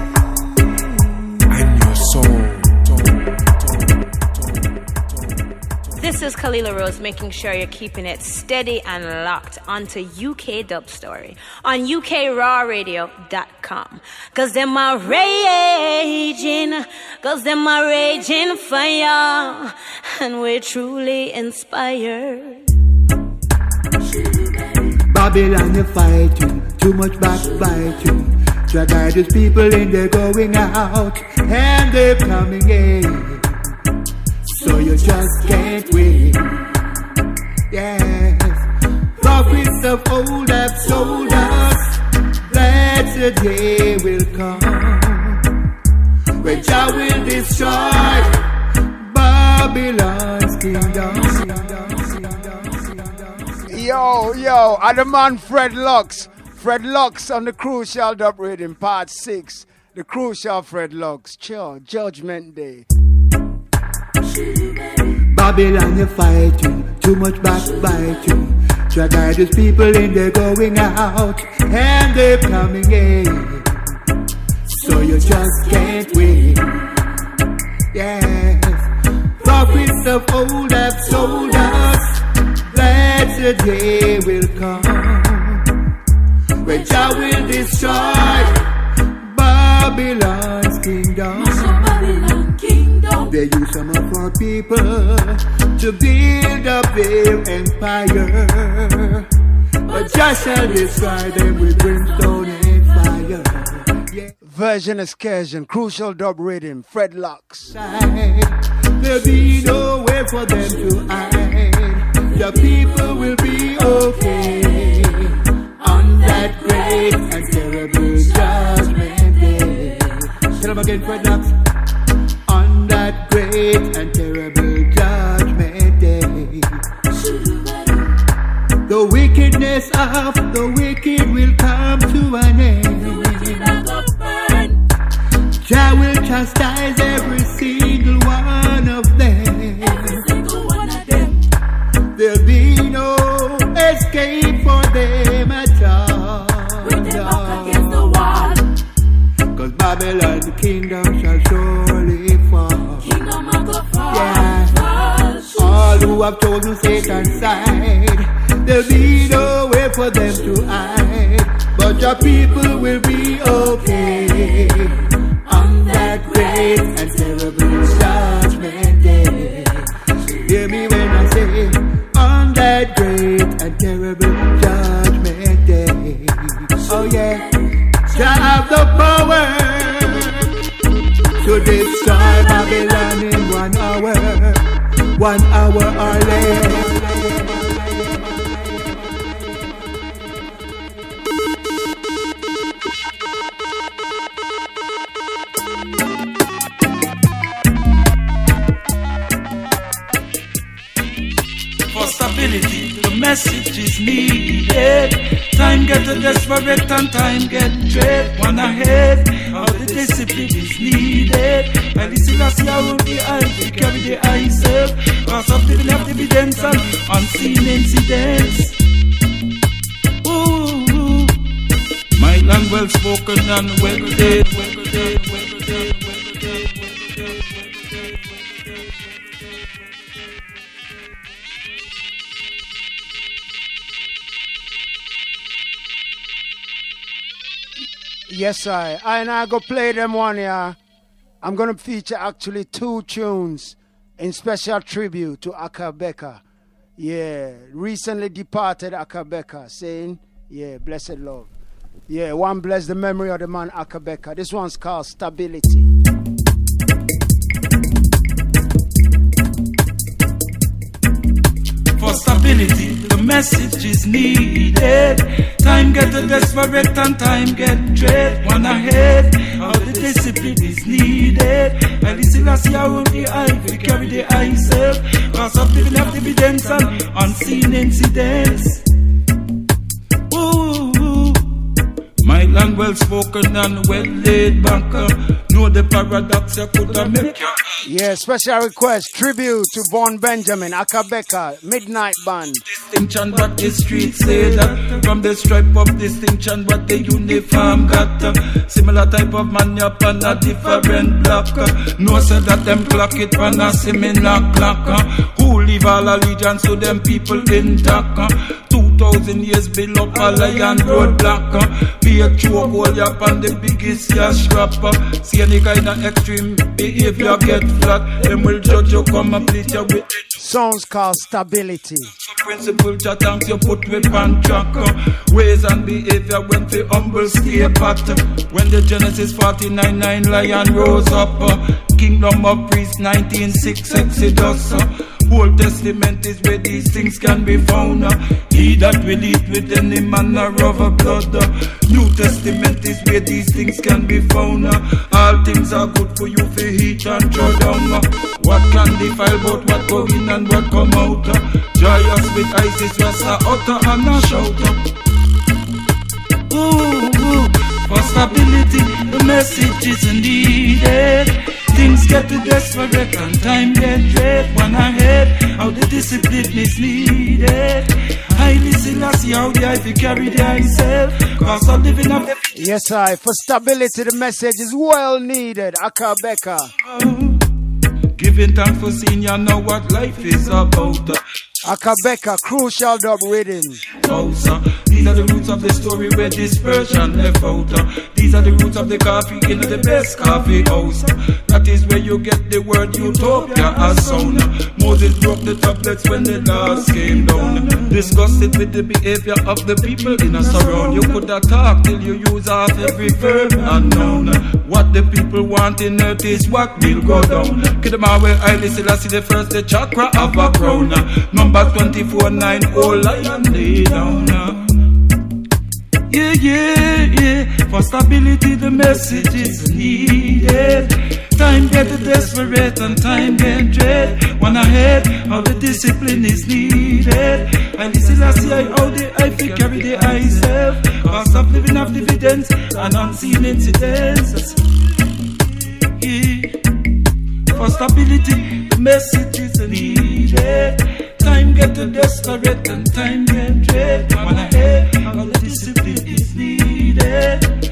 This is Kalila Rose, making sure you're keeping it steady and locked onto UK Dub Story on UKRawRadio.com. Cause them are raging, fire, and we're truly inspired. Babylon, you fighting, too much backbiting. Try guide these people in, they're going out, and they're coming in. So you just can't win. Yes, prophets of old have told us that the day will come when Jah will destroy Babylon's kingdom. Yo, and the man Fred Lux on the Crucial Dub Rhythm, part 6. The Crucial Fred Lux, chill, Judgment Day. Babylon, you fighting, too much backbiting. Try guide these people in, they're going out, and they're coming in. So you just can't win. Yes, prophets of old have told us that the day will come when Jah will destroy Babylon's kingdom. They use some of our people to build up their empire, but Jah shall destroy them with brimstone and fire. Yeah. Version Excursion, Crucial Dub Rhythm, Fred Lux. There'll be nowhere for them to hide. The people will be okay on that great and terrible judgment day. Tell them again, Fred Lux. On that great and terrible judgment day, the wickedness of the wicked will come to an end. Jah will chastise every single one of them. There'll be no escape for them at all. Cause Babylon's kingdom shall surely fall. Yeah. All who have chosen Satan's side, there'll be no way for them to hide. But your people will be okay on that great and terrible judgment day. Hear me when I say, on that great and terrible judgment day. Oh yeah, Jah have the power to destroy Babylon in 1 hour, 1 hour or less. For stability, the message is needed. Time get desperate and time get dread. One ahead, how the discipline is needed. By the Selassie I will be I will carry the eye self. Cause of the evidence and unseen incidents. Ooh, my land well spoken and well dead. Yes, I go play them one here. I'm gonna feature actually 2 tunes in special tribute to Akabeka. Yeah, recently departed Akabeka, saying, yeah, blessed love. Yeah, one bless the memory of the man Akabeka. This one's called Stability. stability, the message is needed. Time get desperate and time get dread. One ahead, how the discipline is needed. And this is last year on the eye, we carry the eye self. Cause of living of evidence and unseen incidents. Ooh, my land well spoken and well laid back. Know the paradox you could have make you. Yeah, special request, tribute to Von Benjamin, Akabeka, Midnight Band. Distinction, but the streets say that. From the stripe of distinction, but the uniform got. Similar type of man up on a different block. No say that them clock it on a similar clock. Who leave all allegiance to them people intact. 2,000 years below a lion roadblock. Be a choke hold up on the biggest yash rapper. See any kind of extreme behavior get flat. Them will judge you, come and bleed you with songs called Stability. Principle tanks you put with pan track. Ways and behavior when the humble stay pat. When the Genesis 49:9 lion rose up. Kingdom of Priests 19:6 Exodus. Old Testament is where these things can be found. He that will eat with any manner of blood. New Testament is where these things can be found. All things are good for you for heat and throw down. What can defile but what go in and what come out? Joyous with ISIS was a utter and a shout. Ooh, for stability the message is needed. Things get desperate and time get dread. One ahead, how the discipline is needed. I listen, I see how the ivy carry the eye self. Cause I'm living up the... Yes, I. For stability, the message is well needed. Akabeka. Giving thanks for seeing you know what life is about. Akabeka, crucial dub rhythm. These are the roots of the story where dispersion left out. These are the roots of the coffee in the best coffee house. That is where you get the word utopia as sound. Moses broke the tablets when the laws came down. Discussed it with the behavior of the people in a surround. You could have talked till you use half every verb unknown. What the people want in earth is what will go down. Kidama where I listen, I see the first, the chakra of a crown. Number 24:9, oh lion lay down. Yeah. For stability, the message is needed. Time get desperate and time get dread. One ahead, how the discipline is needed. And this is last year how the I feel carry the eye self. Cause of living of dividends and unseen incidents. Yeah. For stability, the message is needed. Time get desperate and time get dread. One ahead, how the discipline is needed.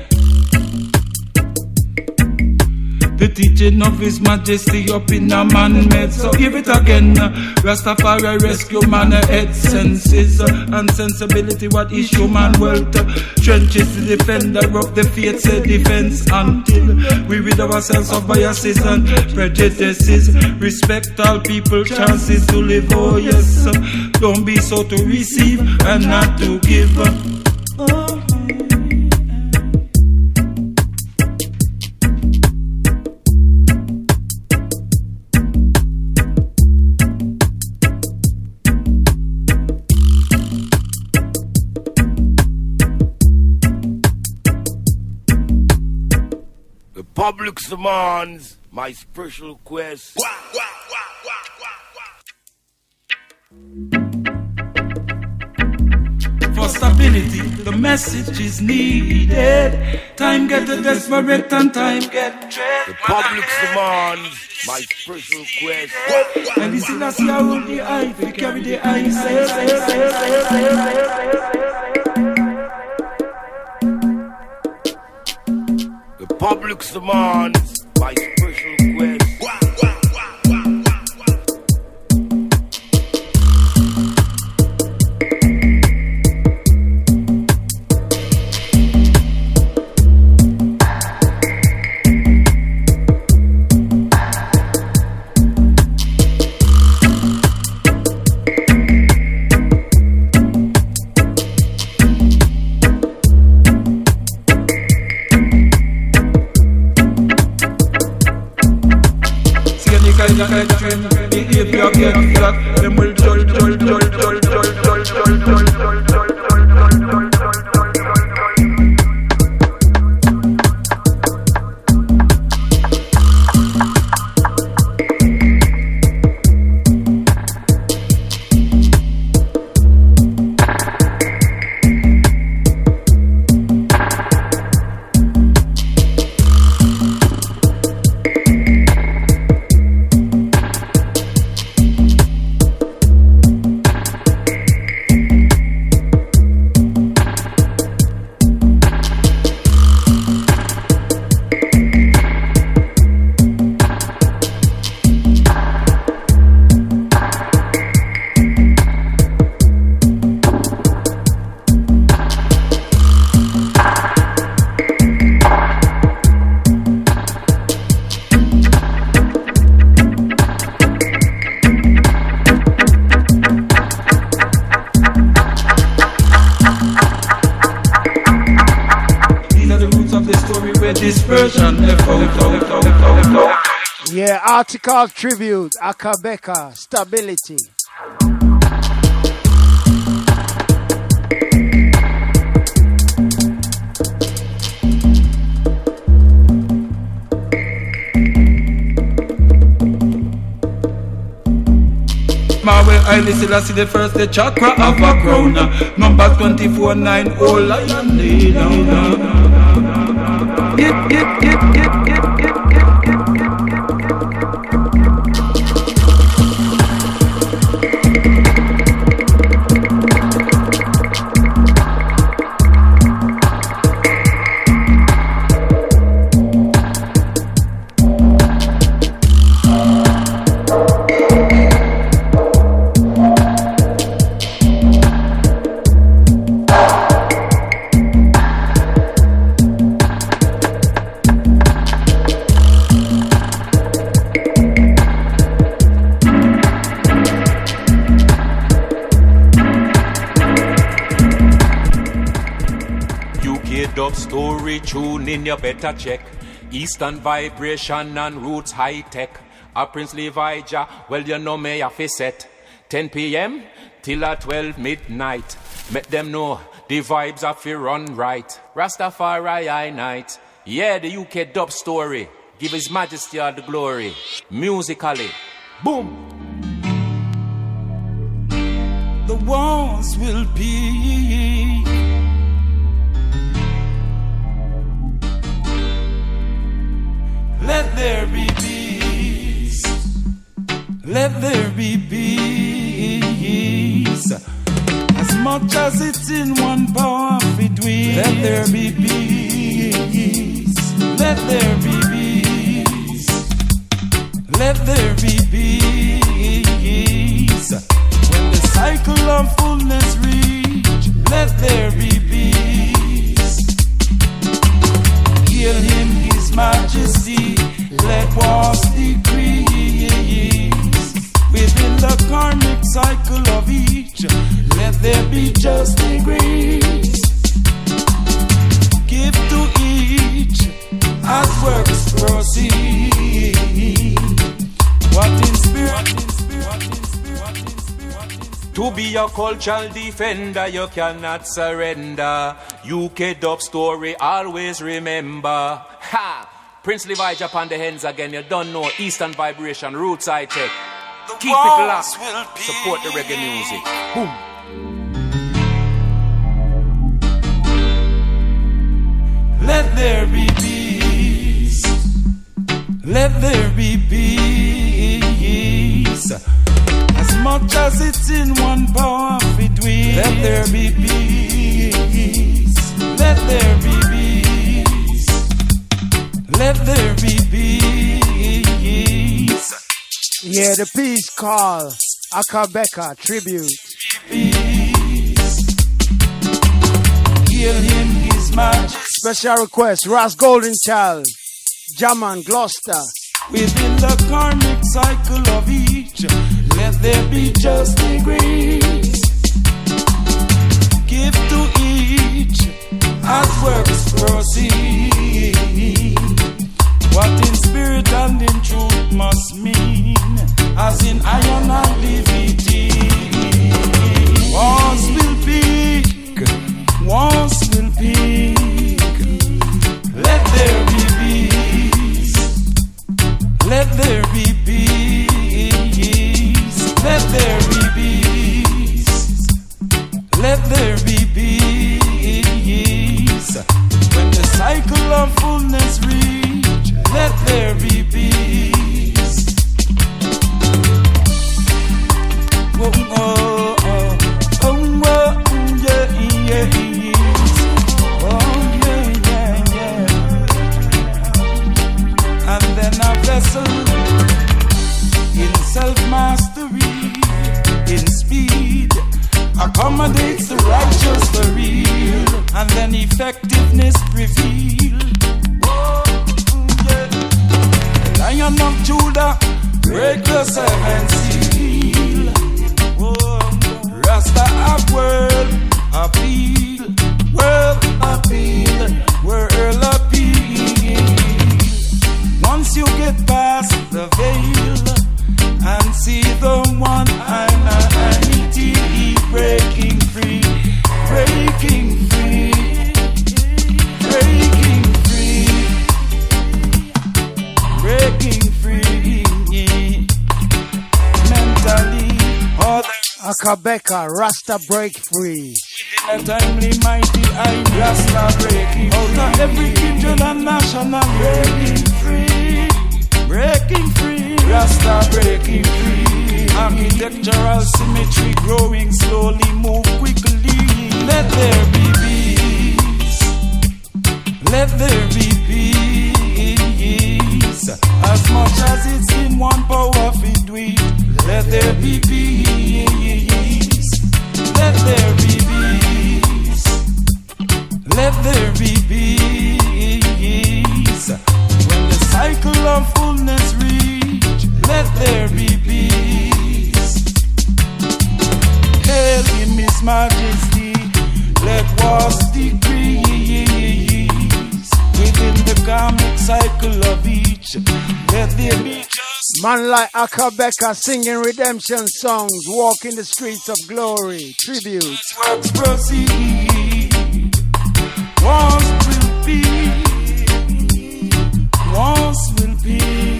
The teaching of His Majesty up in a man-made. So give it again. Rastafari rescue man head senses and sensibility. What is human wealth? Trenches the defender of the faith, say defense until we rid ourselves of biases and prejudices. Respect all people chances to live. Oh yes, don't be so to receive and not to give. Public demands my special request. For stability, the message is needed. Time get desperate and time get dread. The public demands my special request. And this is last year on the eye, we carry the eye. The public demands my special request. If you get flat, them will judge. Yeah, article tribute, Akabeka, stability. Mawe Haile Selassie the first, the chakra of a crown. Number 24-9, oh lion leader. Dub story tune in, you better check. Eastern vibration and roots high tech. A Prince Levi-Jah, well you know me have a set. 10 p.m. till at 12 midnight. Make them know the vibes have to run right. Rastafari I night. Yeah, the UK dub story. Give His Majesty all the glory. Musically. Boom. The walls will be. Let there be peace. Let there be peace. As much as it's in one power between. Let there be peace. Let there be peace. Let there be peace. When the cycle of fullness reach, let there be peace. Heal Him, His Majesty, let wars decrease. Within the karmic cycle of each, let there be just degrees. Give to each as works proceed. What in spirit, To be a cultural defender, you cannot surrender. UK dub story, always remember. Ha! Prince Levi-Jah upon the hands again, you don't know. Eastern vibration, roots high tech. Keep it locked. Support the reggae music. Boom. Let there be peace. Let there be peace. As much as it's in one power between. Let there be peace. Let there be peace. Let there be peace. Yeah, the peace call, Akabeka tribute. Heal Him, His Majesty. Special request, Ras Golden Child, Jaman Gloucester. Within the karmic cycle of each, let there be just degrees. Give to each as works proceed. What in spirit and in truth must mean, as in iron and divinity. Wars will peak, wars will peak. Let there be peace. Let there be peace. Let there be peace. Let there be peace. When the cycle of fullness reach, let there be peace. Oh, oh, oh, oh, oh, yeah, yeah, yeah. Oh, yeah, yeah, yeah. And then a vessel in self-mastery, in speed, accommodates the righteous for real, and then effectiveness revealed. Lion of Judah, break the seventh seal. Rasta of world appeal, world appeal, world appeal. get past the veil and see the one I-90 breaking free, breaking free, breaking free, breaking free, mentally. Akabeka, Rasta break free. A timely, mighty, I Rasta breaking free. Out of every region and national breaking free, breaking free. Rasta breaking free. Architectural symmetry growing slowly, move quickly. Let there be peace. Let there be peace. As much as it's in one power fit we. Let there be peace. Let there be peace. Let there be peace. When the cycle of fullness reach, let there be peace. Hail in His Majesty, let wars decrease. Within the karmic cycle of each, let there be just. Man like Akabeka singing redemption songs, walking the streets of glory, tribute. Works proceed, wars will be, wars will be.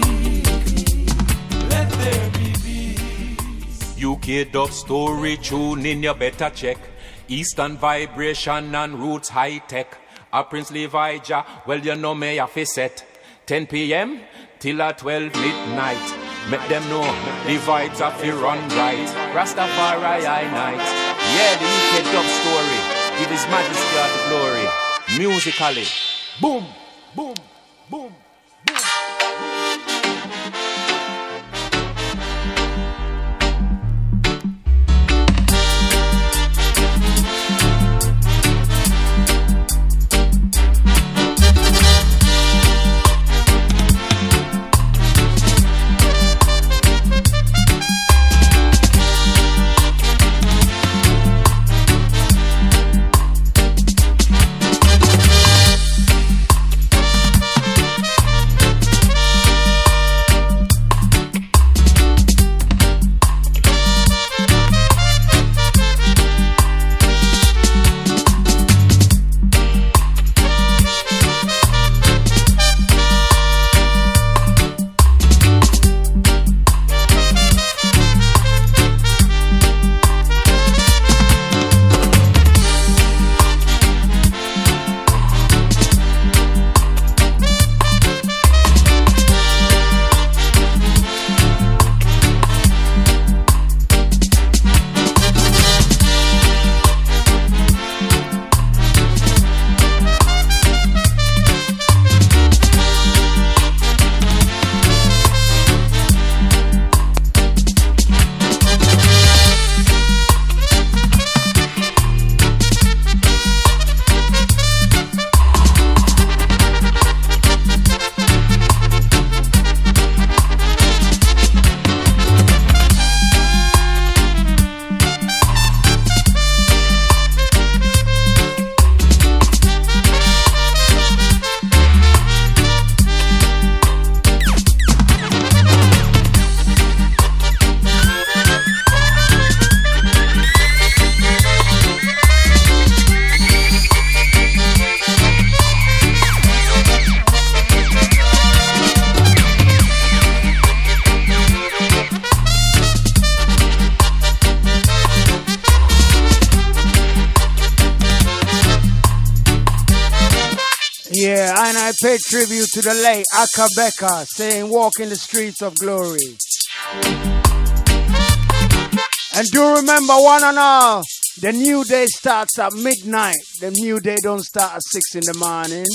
Let there be peace. UK Dub Story tune in, you better check. Eastern Vibration and Roots High Tech. A Prince Levi-Jah, well you know me a fi set. 10 p.m. till 12 midnight. Make them know the vibes have to run right. Rastafari I night. Yeah, the UK Dub Story. Give His Majesty all the glory. Musically. Boom, boom, boom. Yeah, and I pay tribute to the late Akabeka, saying walk in the streets of glory. And do remember one and all, the new day starts at midnight. The new day don't start at 6 in the morning.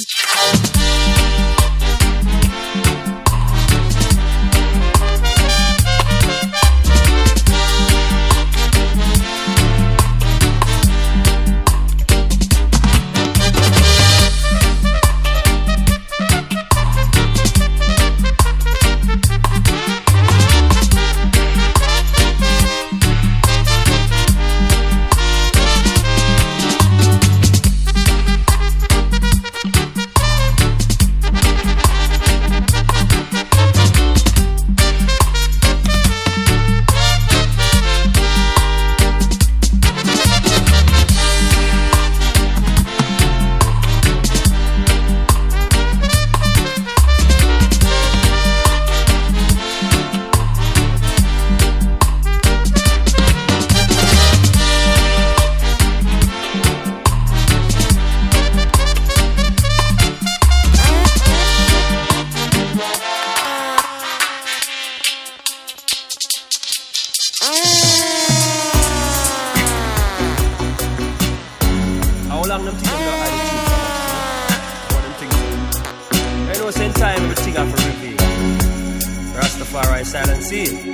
Rastafari silent seal.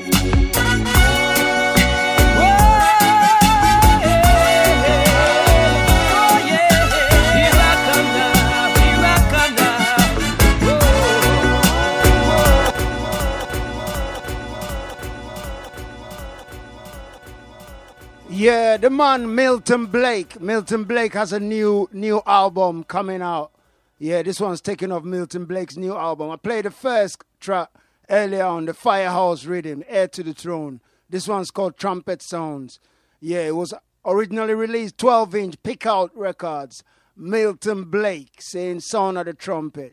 Yeah, the man Milton Blake. Milton Blake has a new album coming out. Yeah, this one's taken off Milton Blake's new album. I played the first track earlier on, the Firehouse Rhythm, Heir to the Throne. This one's called Trumpet Sounds. Yeah, it was originally released 12-inch Pick Out Records. Milton Blake saying Sound of the Trumpet.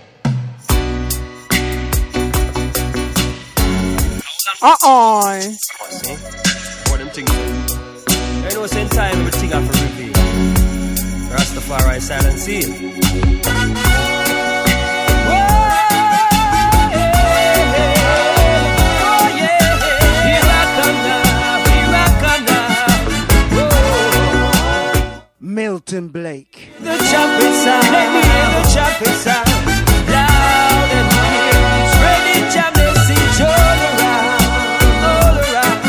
For them things. You know, same time everything have to reveal. Rastafari silent seal. Milton Blake. The trumpet sound, let me hear the trumpet sound. Loud and clear, spreading your message all around, all around.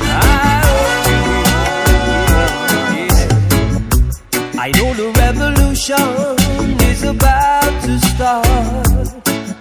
I know the revolution is about to start,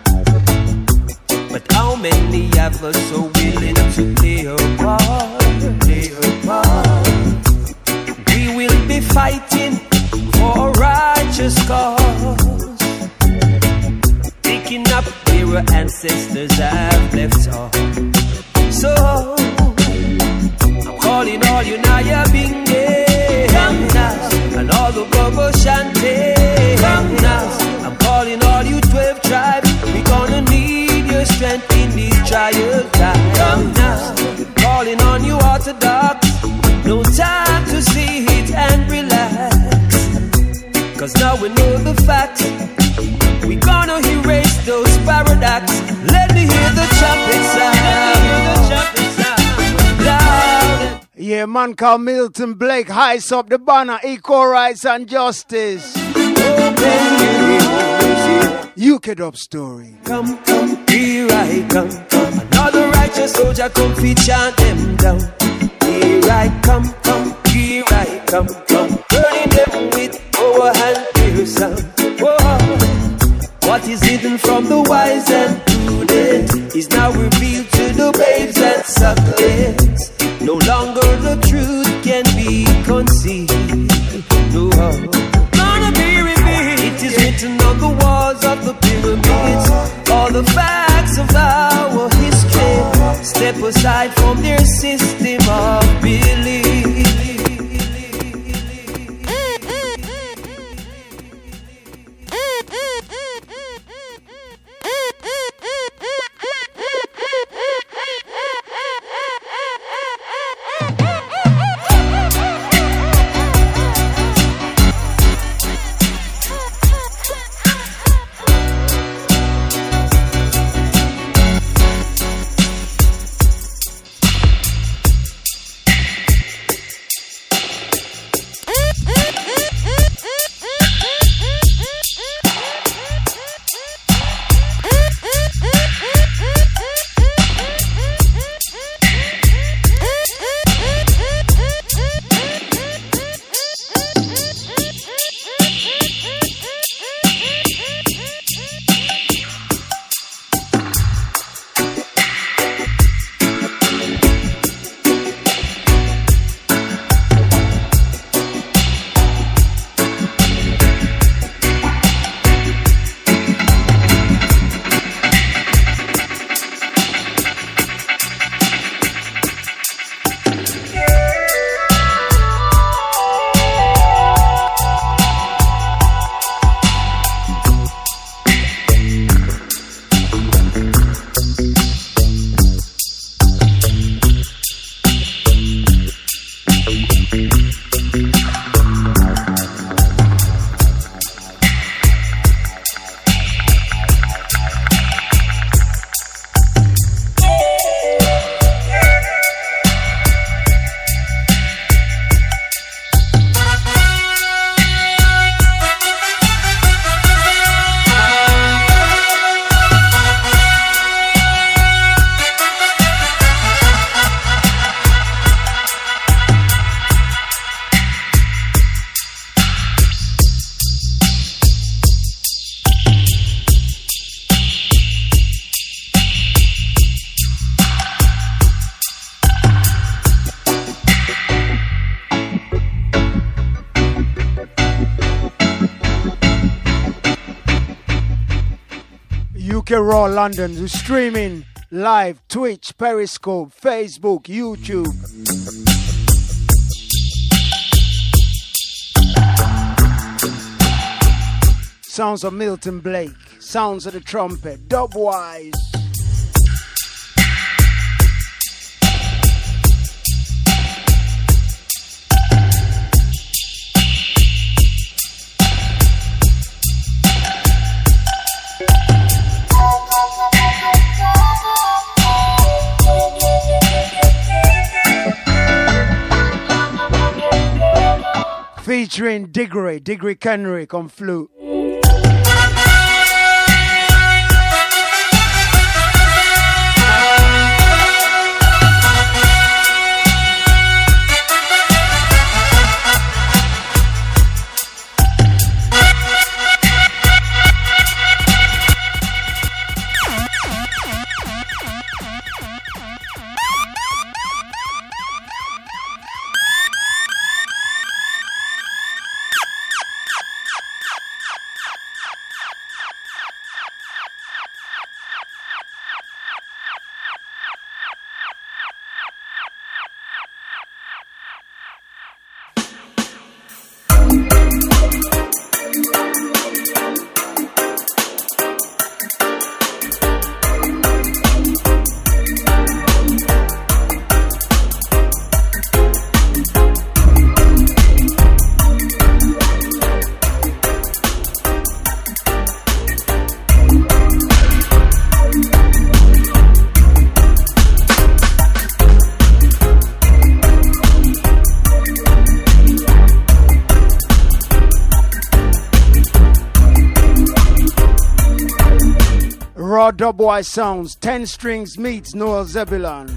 but how many of us are willing to play a part? Play a part. We will be fighting for a righteous cause, picking up where our ancestors have left off. So I'm calling all you Naya Binge, come now, and all the Bobo Shante, come now. I'm calling all you 12 tribes. We gonna need your strength in these trial times. Come now, calling on you Orthodox. No time to sit and relax, cause now we know the fact. We gonna erase those paradox. Let me hear the trumpet sound. Let me hear the trumpet sound. Loud. Yeah, man called Milton Blake highs up the banner, equal rights and justice. UK Dub Story. Come, here I come. Another righteous soldier come feed chant them down. Here I come, here I come, burning them with power and pure sound. Whoa. What is hidden from the wise and prudent is now revealed to the babes and sucklings. No longer the truth can be concealed. No, gonna be revealed. It is written on the walls of the pyramids, all the facts of our history. Step aside from their system of belief. UK Raw London, who's streaming live, Twitch, Periscope, Facebook, YouTube. Sounds of Milton Blake, sounds of the trumpet, Dubwise. Featuring Diggory Kenrick on flute. Dubwise sounds, 10 strings meets Noel Zebulon.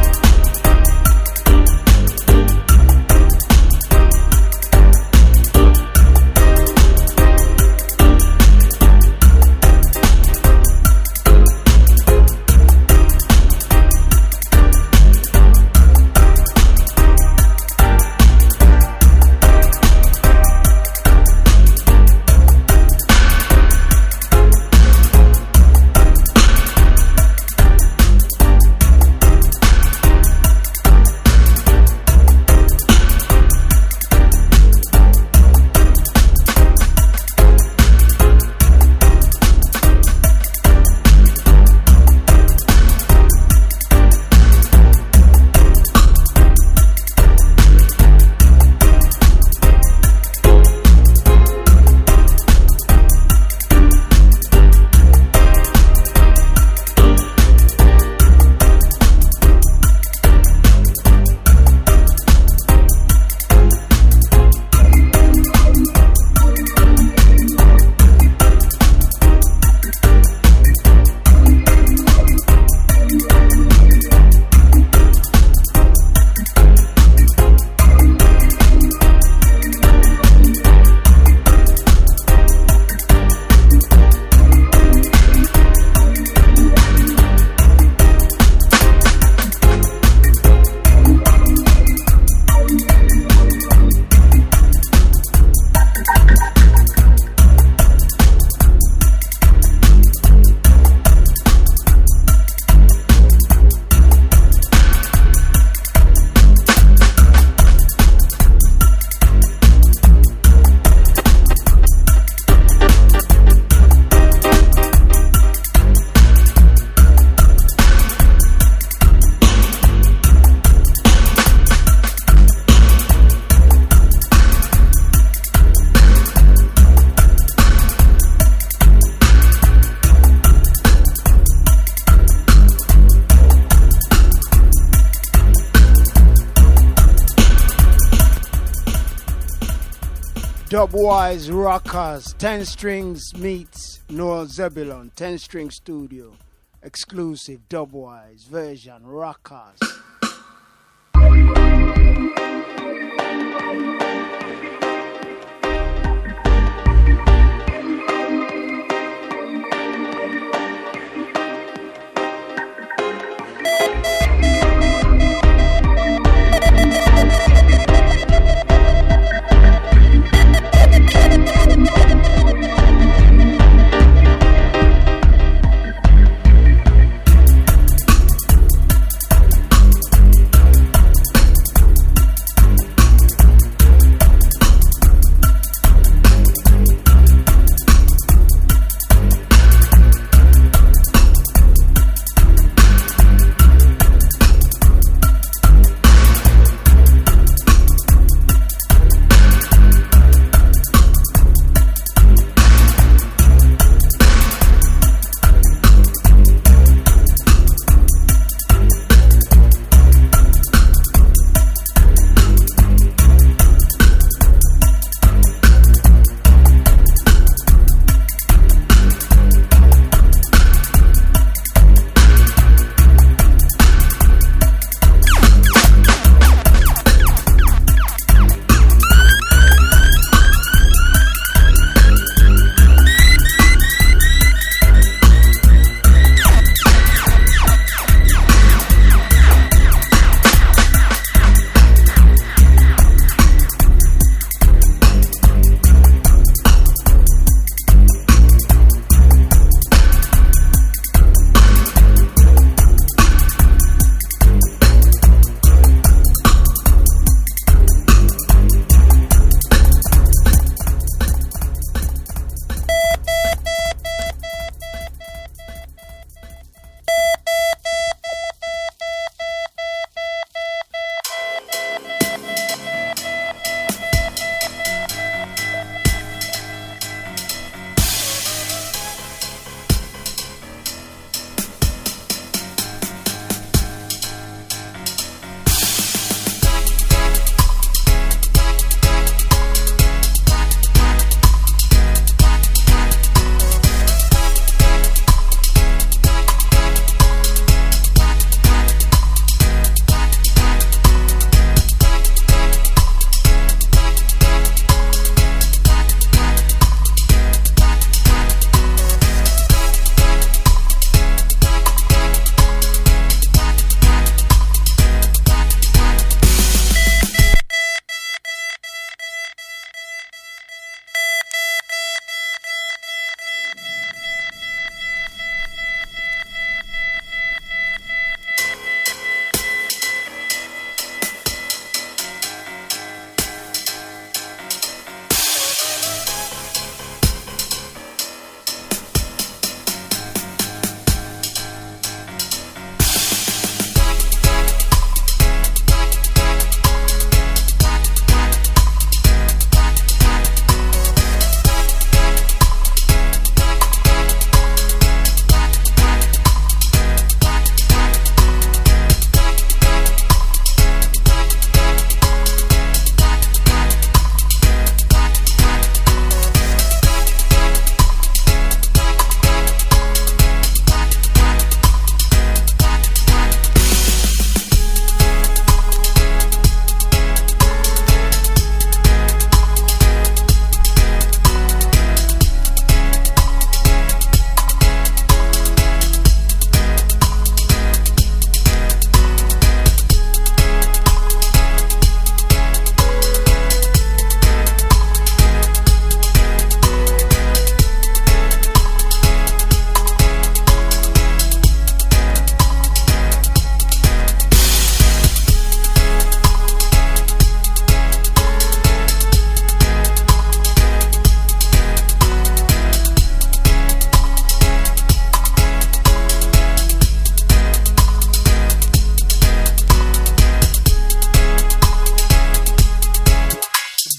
Dubwise Rockers, 10 strings meets Noel Zebulon, 10 string studio, exclusive Dubwise version Rockers.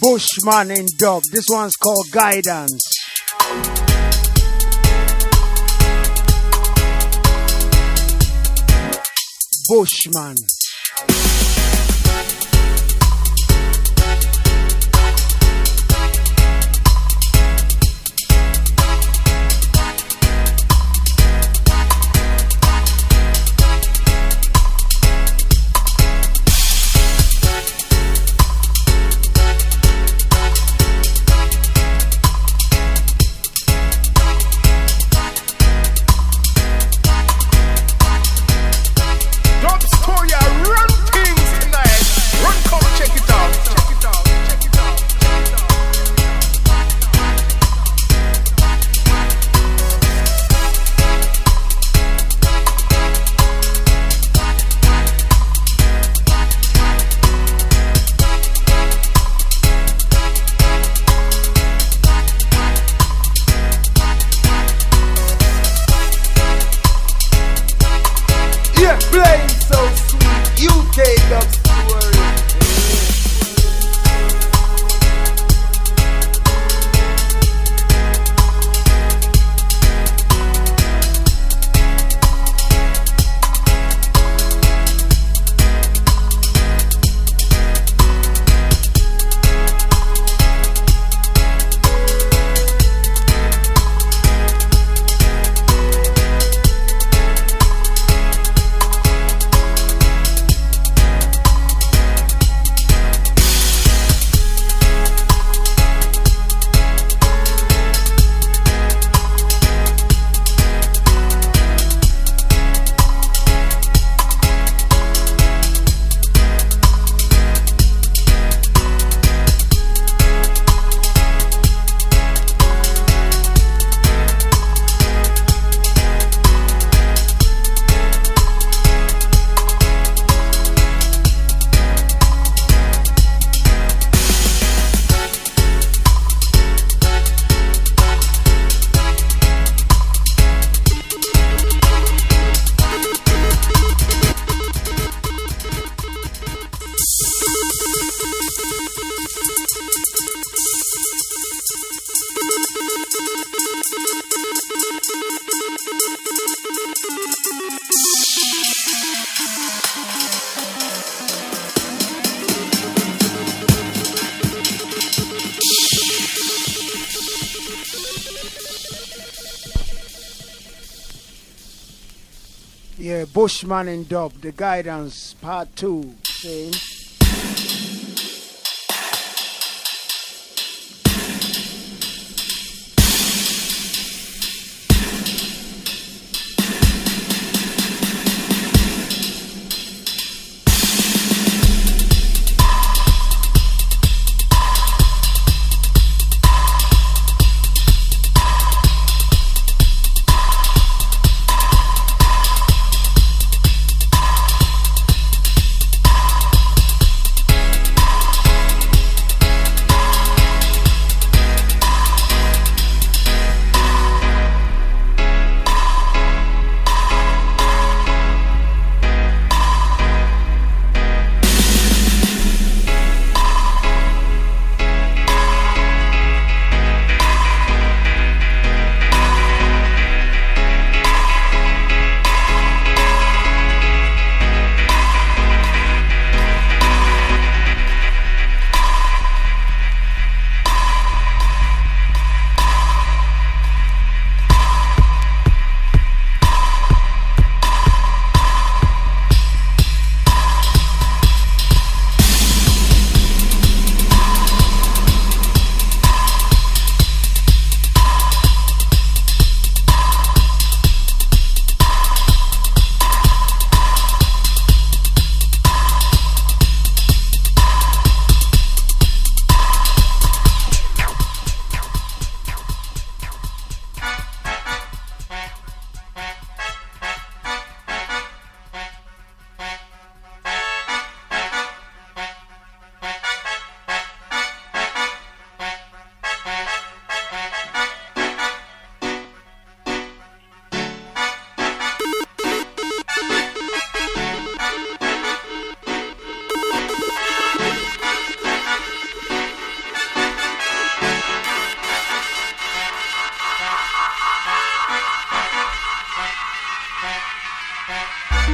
Bushman in dub. This one's called Guidance. Bushman. Yeah, Bushman in dub, The Guidance, part 2. Same.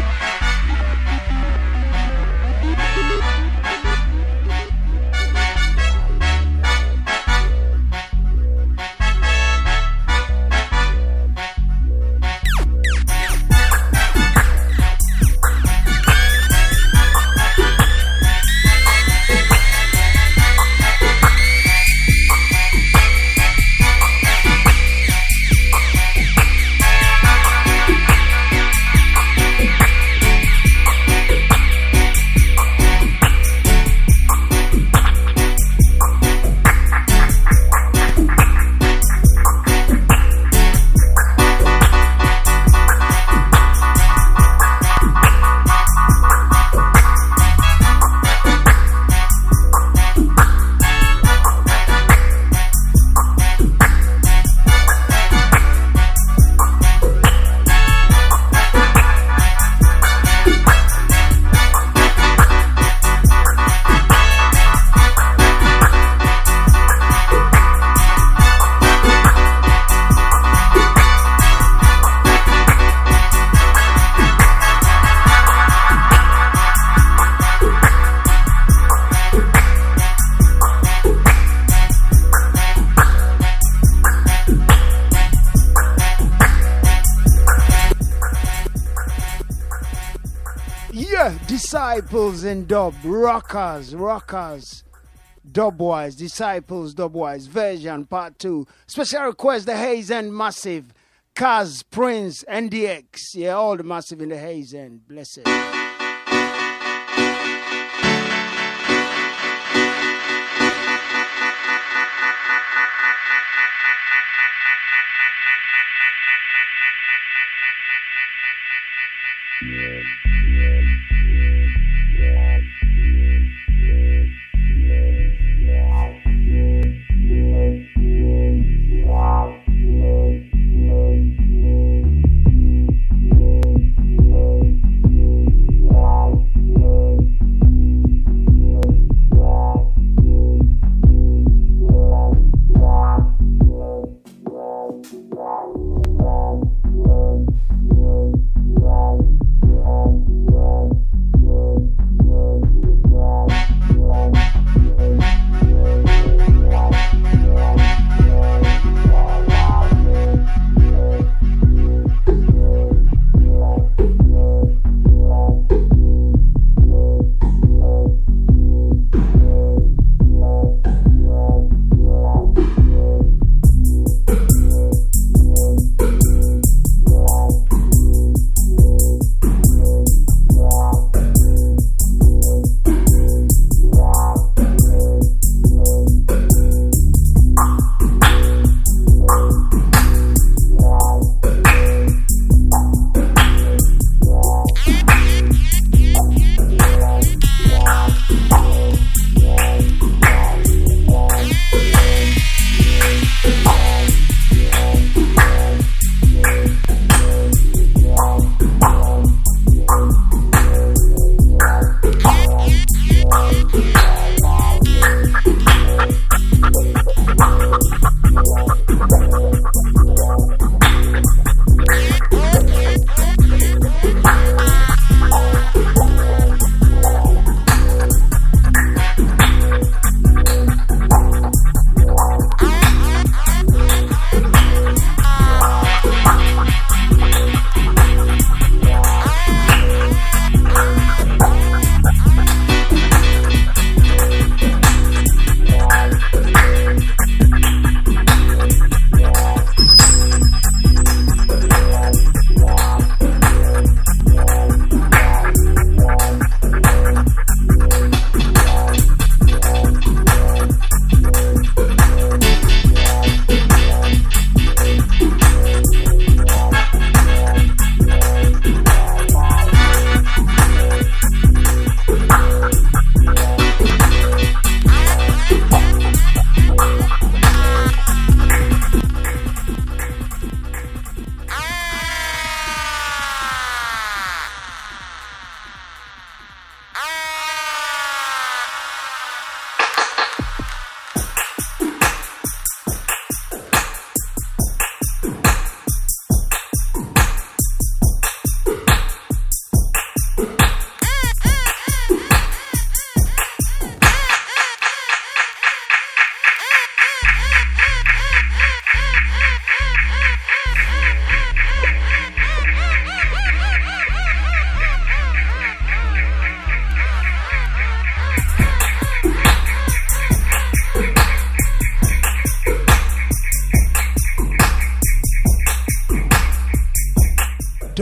Disciples in dub, rockers, dubwise, disciples, dubwise, version part 2. Special request, the Hayes End Massive, Kaz, Prince, NDX, yeah, all the massive in the Hayes End, bless it.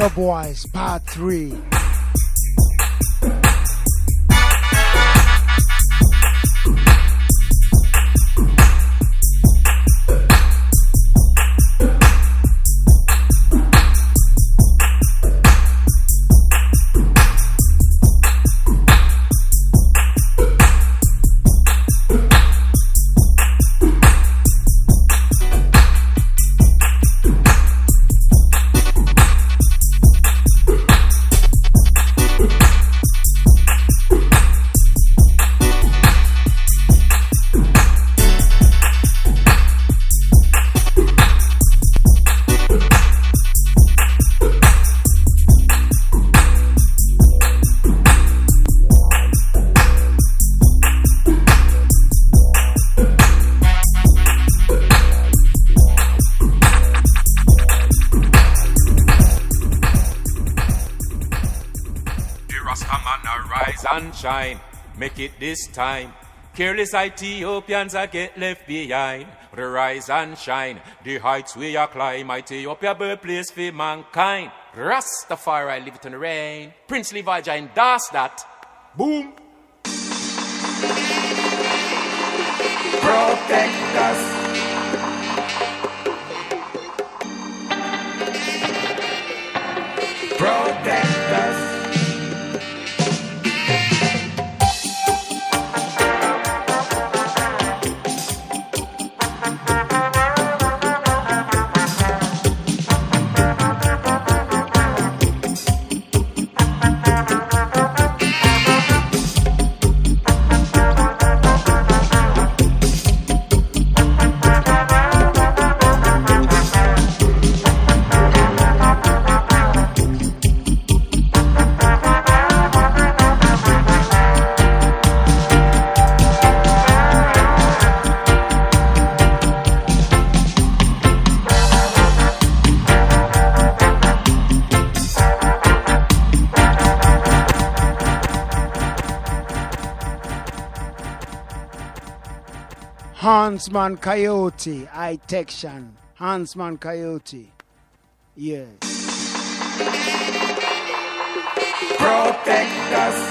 Dubwise Part 3. Shine, make it this time. Careless Ethiopians are get left behind. Rise and shine, the heights we are climb. Ethiopia birthplace for mankind. Rastafari live it in the rain. Prince Levaja endorse that. Boom. Protect us. Protect us. Huntsman Coyote, I-Tection. Huntsman Coyote. Yes. Protect us.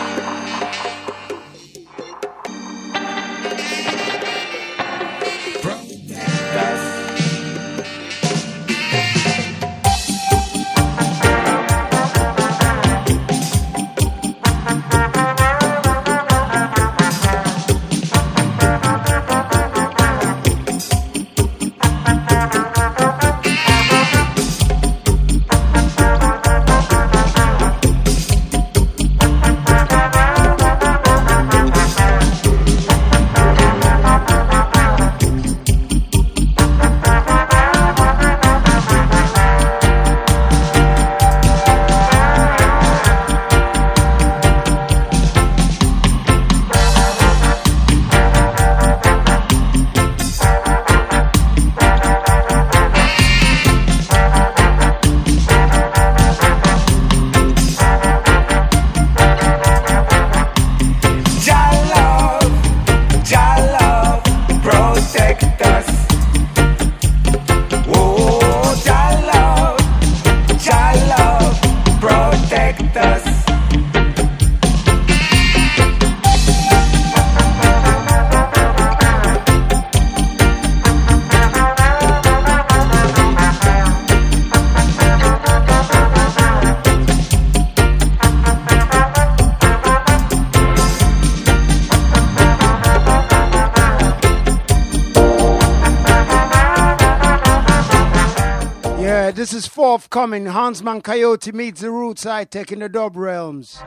This is forthcoming. Huntsman Coyote meets the Roots I-Tech in the dub realms.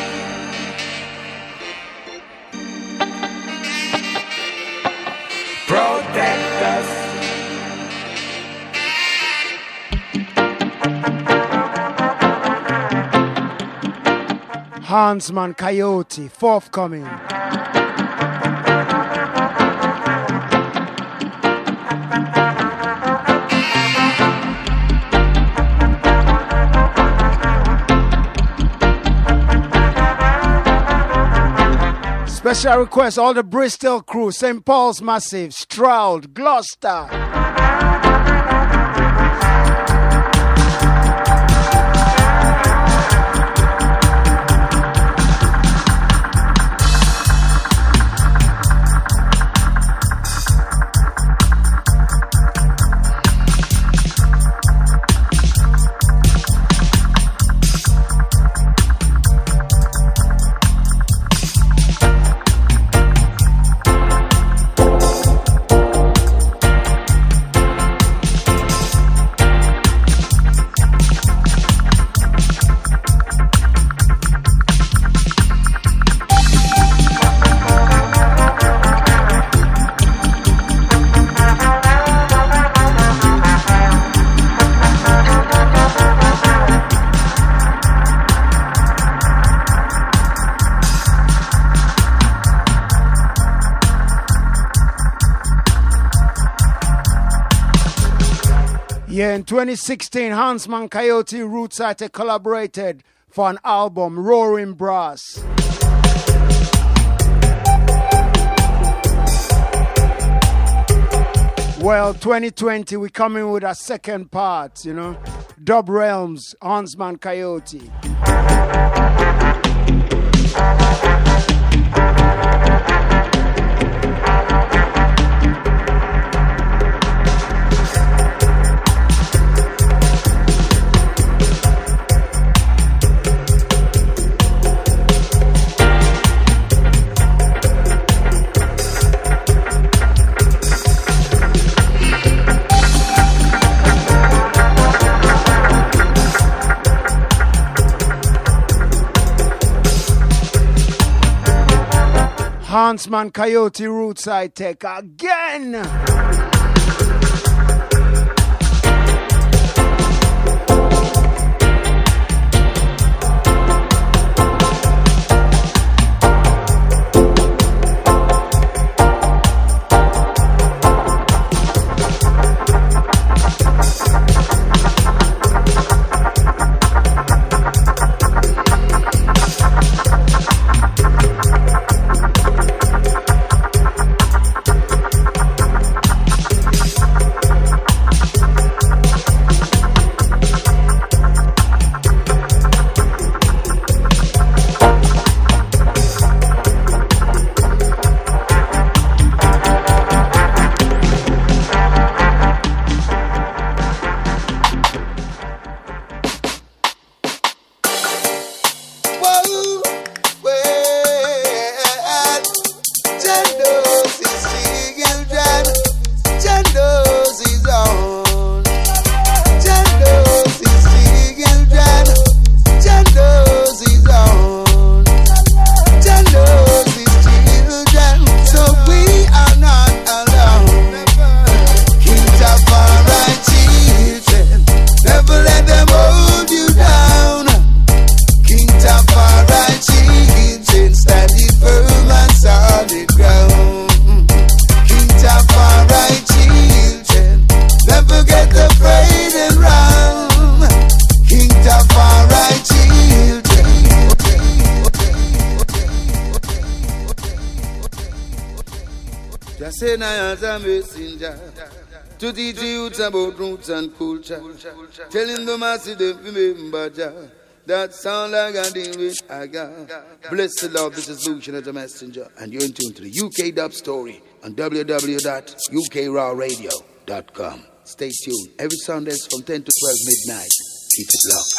Protect Hansman Coyote, forthcoming. Special request, all the Bristol crew, St. Paul's Massive, Stroud, Gloucester. Yeah, in 2016, Hansman Coyote Rootside collaborated for an album, Roaring Brass. Well, 2020, we're coming with a second part, you know. Dub Realms, Hansman Coyote. Hansman Coyote Rootside Tech again. Say I as a messenger to teach youths about roots and culture, telling them I see them remember Jah. That sound like I deal with Aga. Bless the Lord, this is Lucian as a messenger, and you're in tune to the UK Dub Story on www.ukrawradio.com. Stay tuned every Sundays from 10 to 12 midnight. Keep it locked.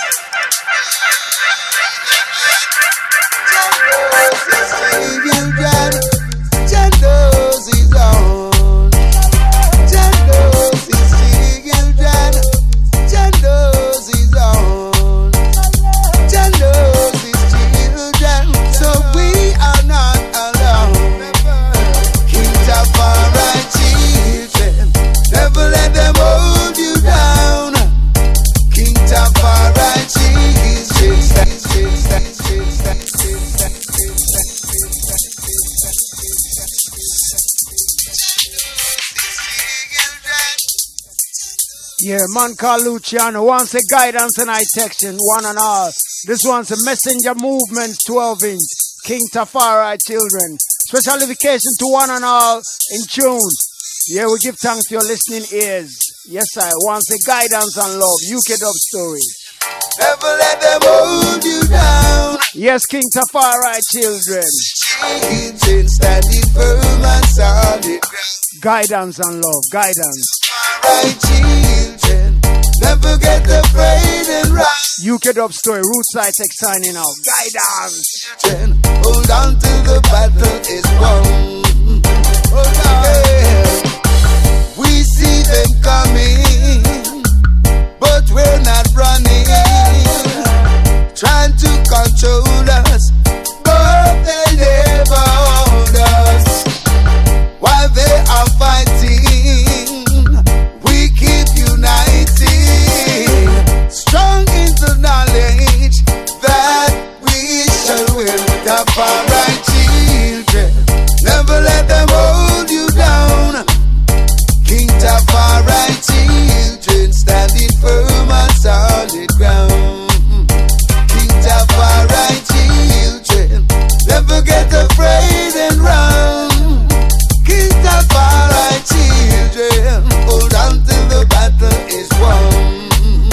Jandos is on. Jandos is children. Jandos is on. Jandos is children. So we are not alone. King Tafari children. Never let them hold you down. King Tafari children. Yeah, man called Luciano wants a guidance and high section, one and all. This one's a Messenger Movements 12-inch. King Tafari Children. Special dedication to one and all in tune. Yeah, we give thanks to your listening ears. Yes, I want a guidance and love. UK Dub Story. Never let them hold you down. Yes, King Tafari Children. Standing firm and solid ground. Guidance and love. Guidance. Right, children. Never get afraid and run. UK Dub Story. Rootside Tech signing out. Guidance. Children, hold on till the battle is won. Hold on. Yeah. We see them coming, but we're not running. Trying to control us, but they never hold us. While they are fighting, we keep united, strong in the knowledge that we shall win. Tafari children, never let them hold you down. King Tafari children, standing firm on solid ground. King Tafari children, never get afraid and run. King Tafari children, hold on till the battle is won.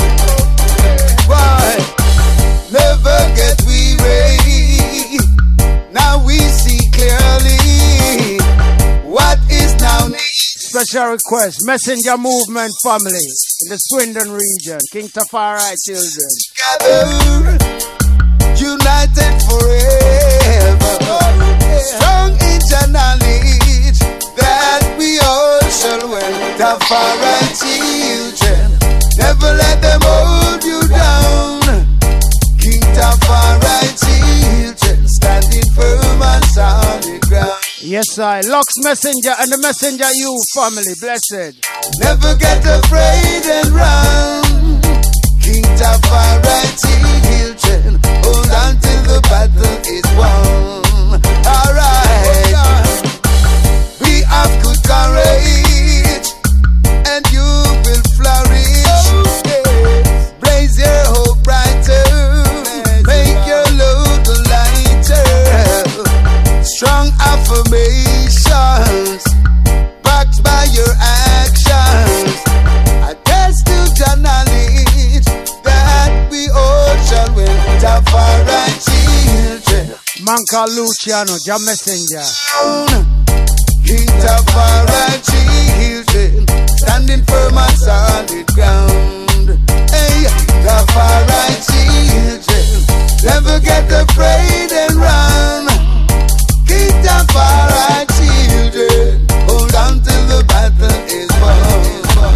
Why? Never get weary. Now we see clearly what is now needed. Special request, Messenger Movement family in the Swindon region, King Tafari Children. Together, united forever, strong in your knowledge that we all shall win. Tafari children, never let them hold you down. King Tafari children, standing firm on solid ground. Yes, I. Lux Messenger and the Messenger You family. Blessed. Never get afraid and run. King Tafari children, hold on till the battle is won. Alright. We have good courage, and you will flourish. Blaze your hope brighter, make your load lighter. Strong affirmations, backed by your actions. Attest to your knowledge that we all shall win. Tafari children, Man called Luciano, Jah Messenger. King Tafari children, standing firm on solid ground. Hey, Tafari children, never get afraid and run. King Tafari children, hold on till the battle is won.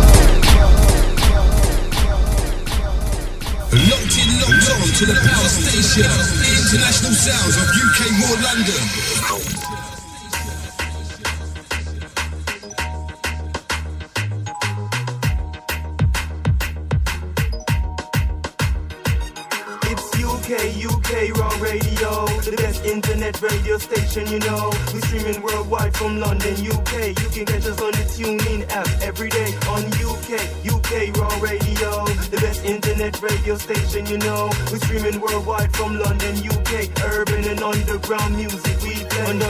Locked on to the power station. International sounds of UK More London. UK Raw Radio, the best internet radio station, you know. We streaming worldwide from London, UK. You can catch us on the TuneIn app every day on UK Raw Radio, the best internet radio station, you know. We streaming worldwide from London, UK. Urban and underground music we play on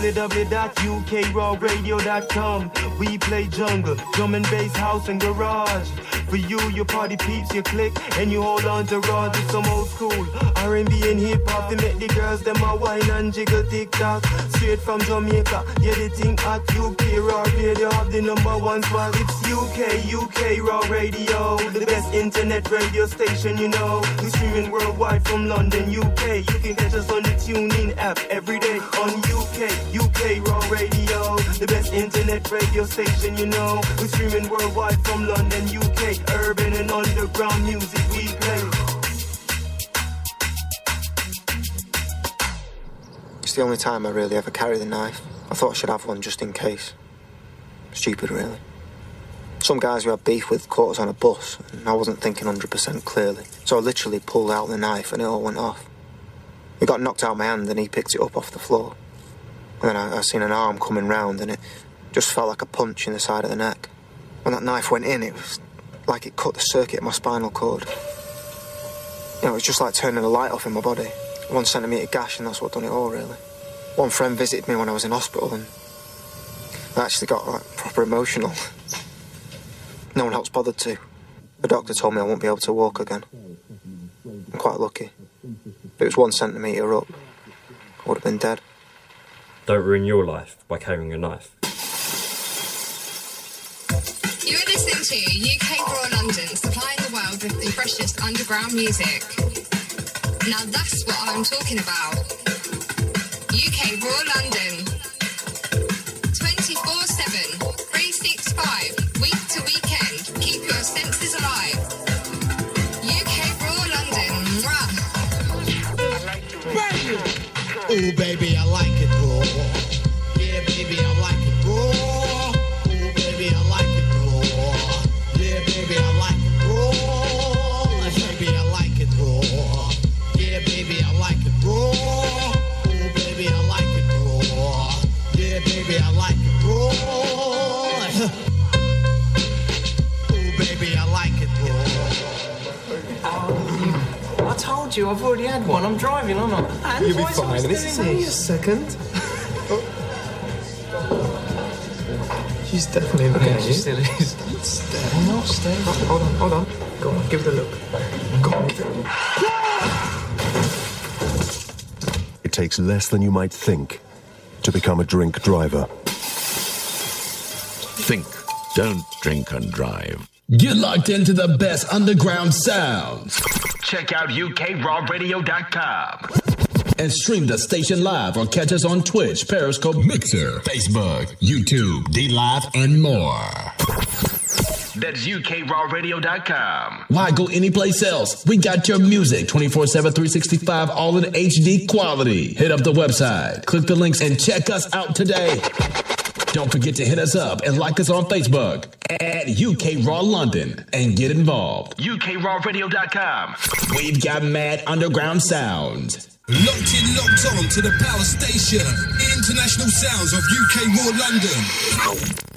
www.ukrawradio.com. We play jungle, drum and bass, house and garage. For you, your party peeps, you click and you hold on to raw to some old school R&B and hip-hop. They make the girls, them a wine and jiggle tick-tock. Straight from Jamaica, yeah, they think at UK Raw Radio have the #1 spot. It's UK Raw Radio, the best internet radio station, you know. We streaming worldwide from London, UK. You can catch us on the TuneIn app every day on UK Raw Radio, the best internet radio station, you know. We streaming worldwide from London, UK. Urban and underground music we play. It's the only time I really ever carry the knife. I thought I should have one just in case. Stupid, really. Some guys who had beef with caught us on a bus, and I wasn't thinking 100% clearly. So I literally pulled out the knife and it all went off. It got knocked out of my hand and he picked it up off the floor. And then I seen an arm coming round and it just felt like a punch in the side of the neck. When that knife went in, it was like it cut the circuit in my spinal cord. You know, it was just like turning a light off in my body. 1 centimetre gash, and that's what done it all, really. One friend visited me when I was in hospital, and I actually got, like, proper emotional. No one else bothered to. The doctor told me I won't be able to walk again. I'm quite lucky. If it was 1 centimetre up, I would have been dead. Don't ruin your life by carrying a knife. You're listening to UK Raw London, supplying the world with the freshest underground music. Now that's what I'm talking about. UK Raw London. 24/7, 365, week to weekend. Keep your senses alive. UK Raw London. Mwah. Oh baby, I like it raw. Yeah, baby, I like it raw. Oh baby, I like it raw. Yeah, baby, I like it raw. Baby, I like it raw. Yeah, baby, I like it raw. Oh baby, I like it raw. Yeah, baby, I like it raw. Oh baby, I like it raw. I told you, I've already had one. I'm driving, aren't I? You'll be fine. This is only a second. She's definitely looking at you. She still is. Stay. Not stay. Hold on. Go on, give it a look. Go on, give it a look. It takes less than you might think to become a drink driver. Think. Don't drink and drive. Get locked into the best underground sounds. Check out UKRawRadio.com. And stream the station live or catch us on Twitch, Periscope, Mixer, Facebook, YouTube, DLive, and more. That's UKRawRadio.com. Why go anyplace else? We got your music 24/7, 365, all in HD quality. Hit up the website, click the links, and check us out today. Don't forget to hit us up and like us on Facebook at UK Raw London and get involved. UKRawRadio.com. We've got mad underground sounds. Locked in, locked on to the power station. International sounds of UK Raw London.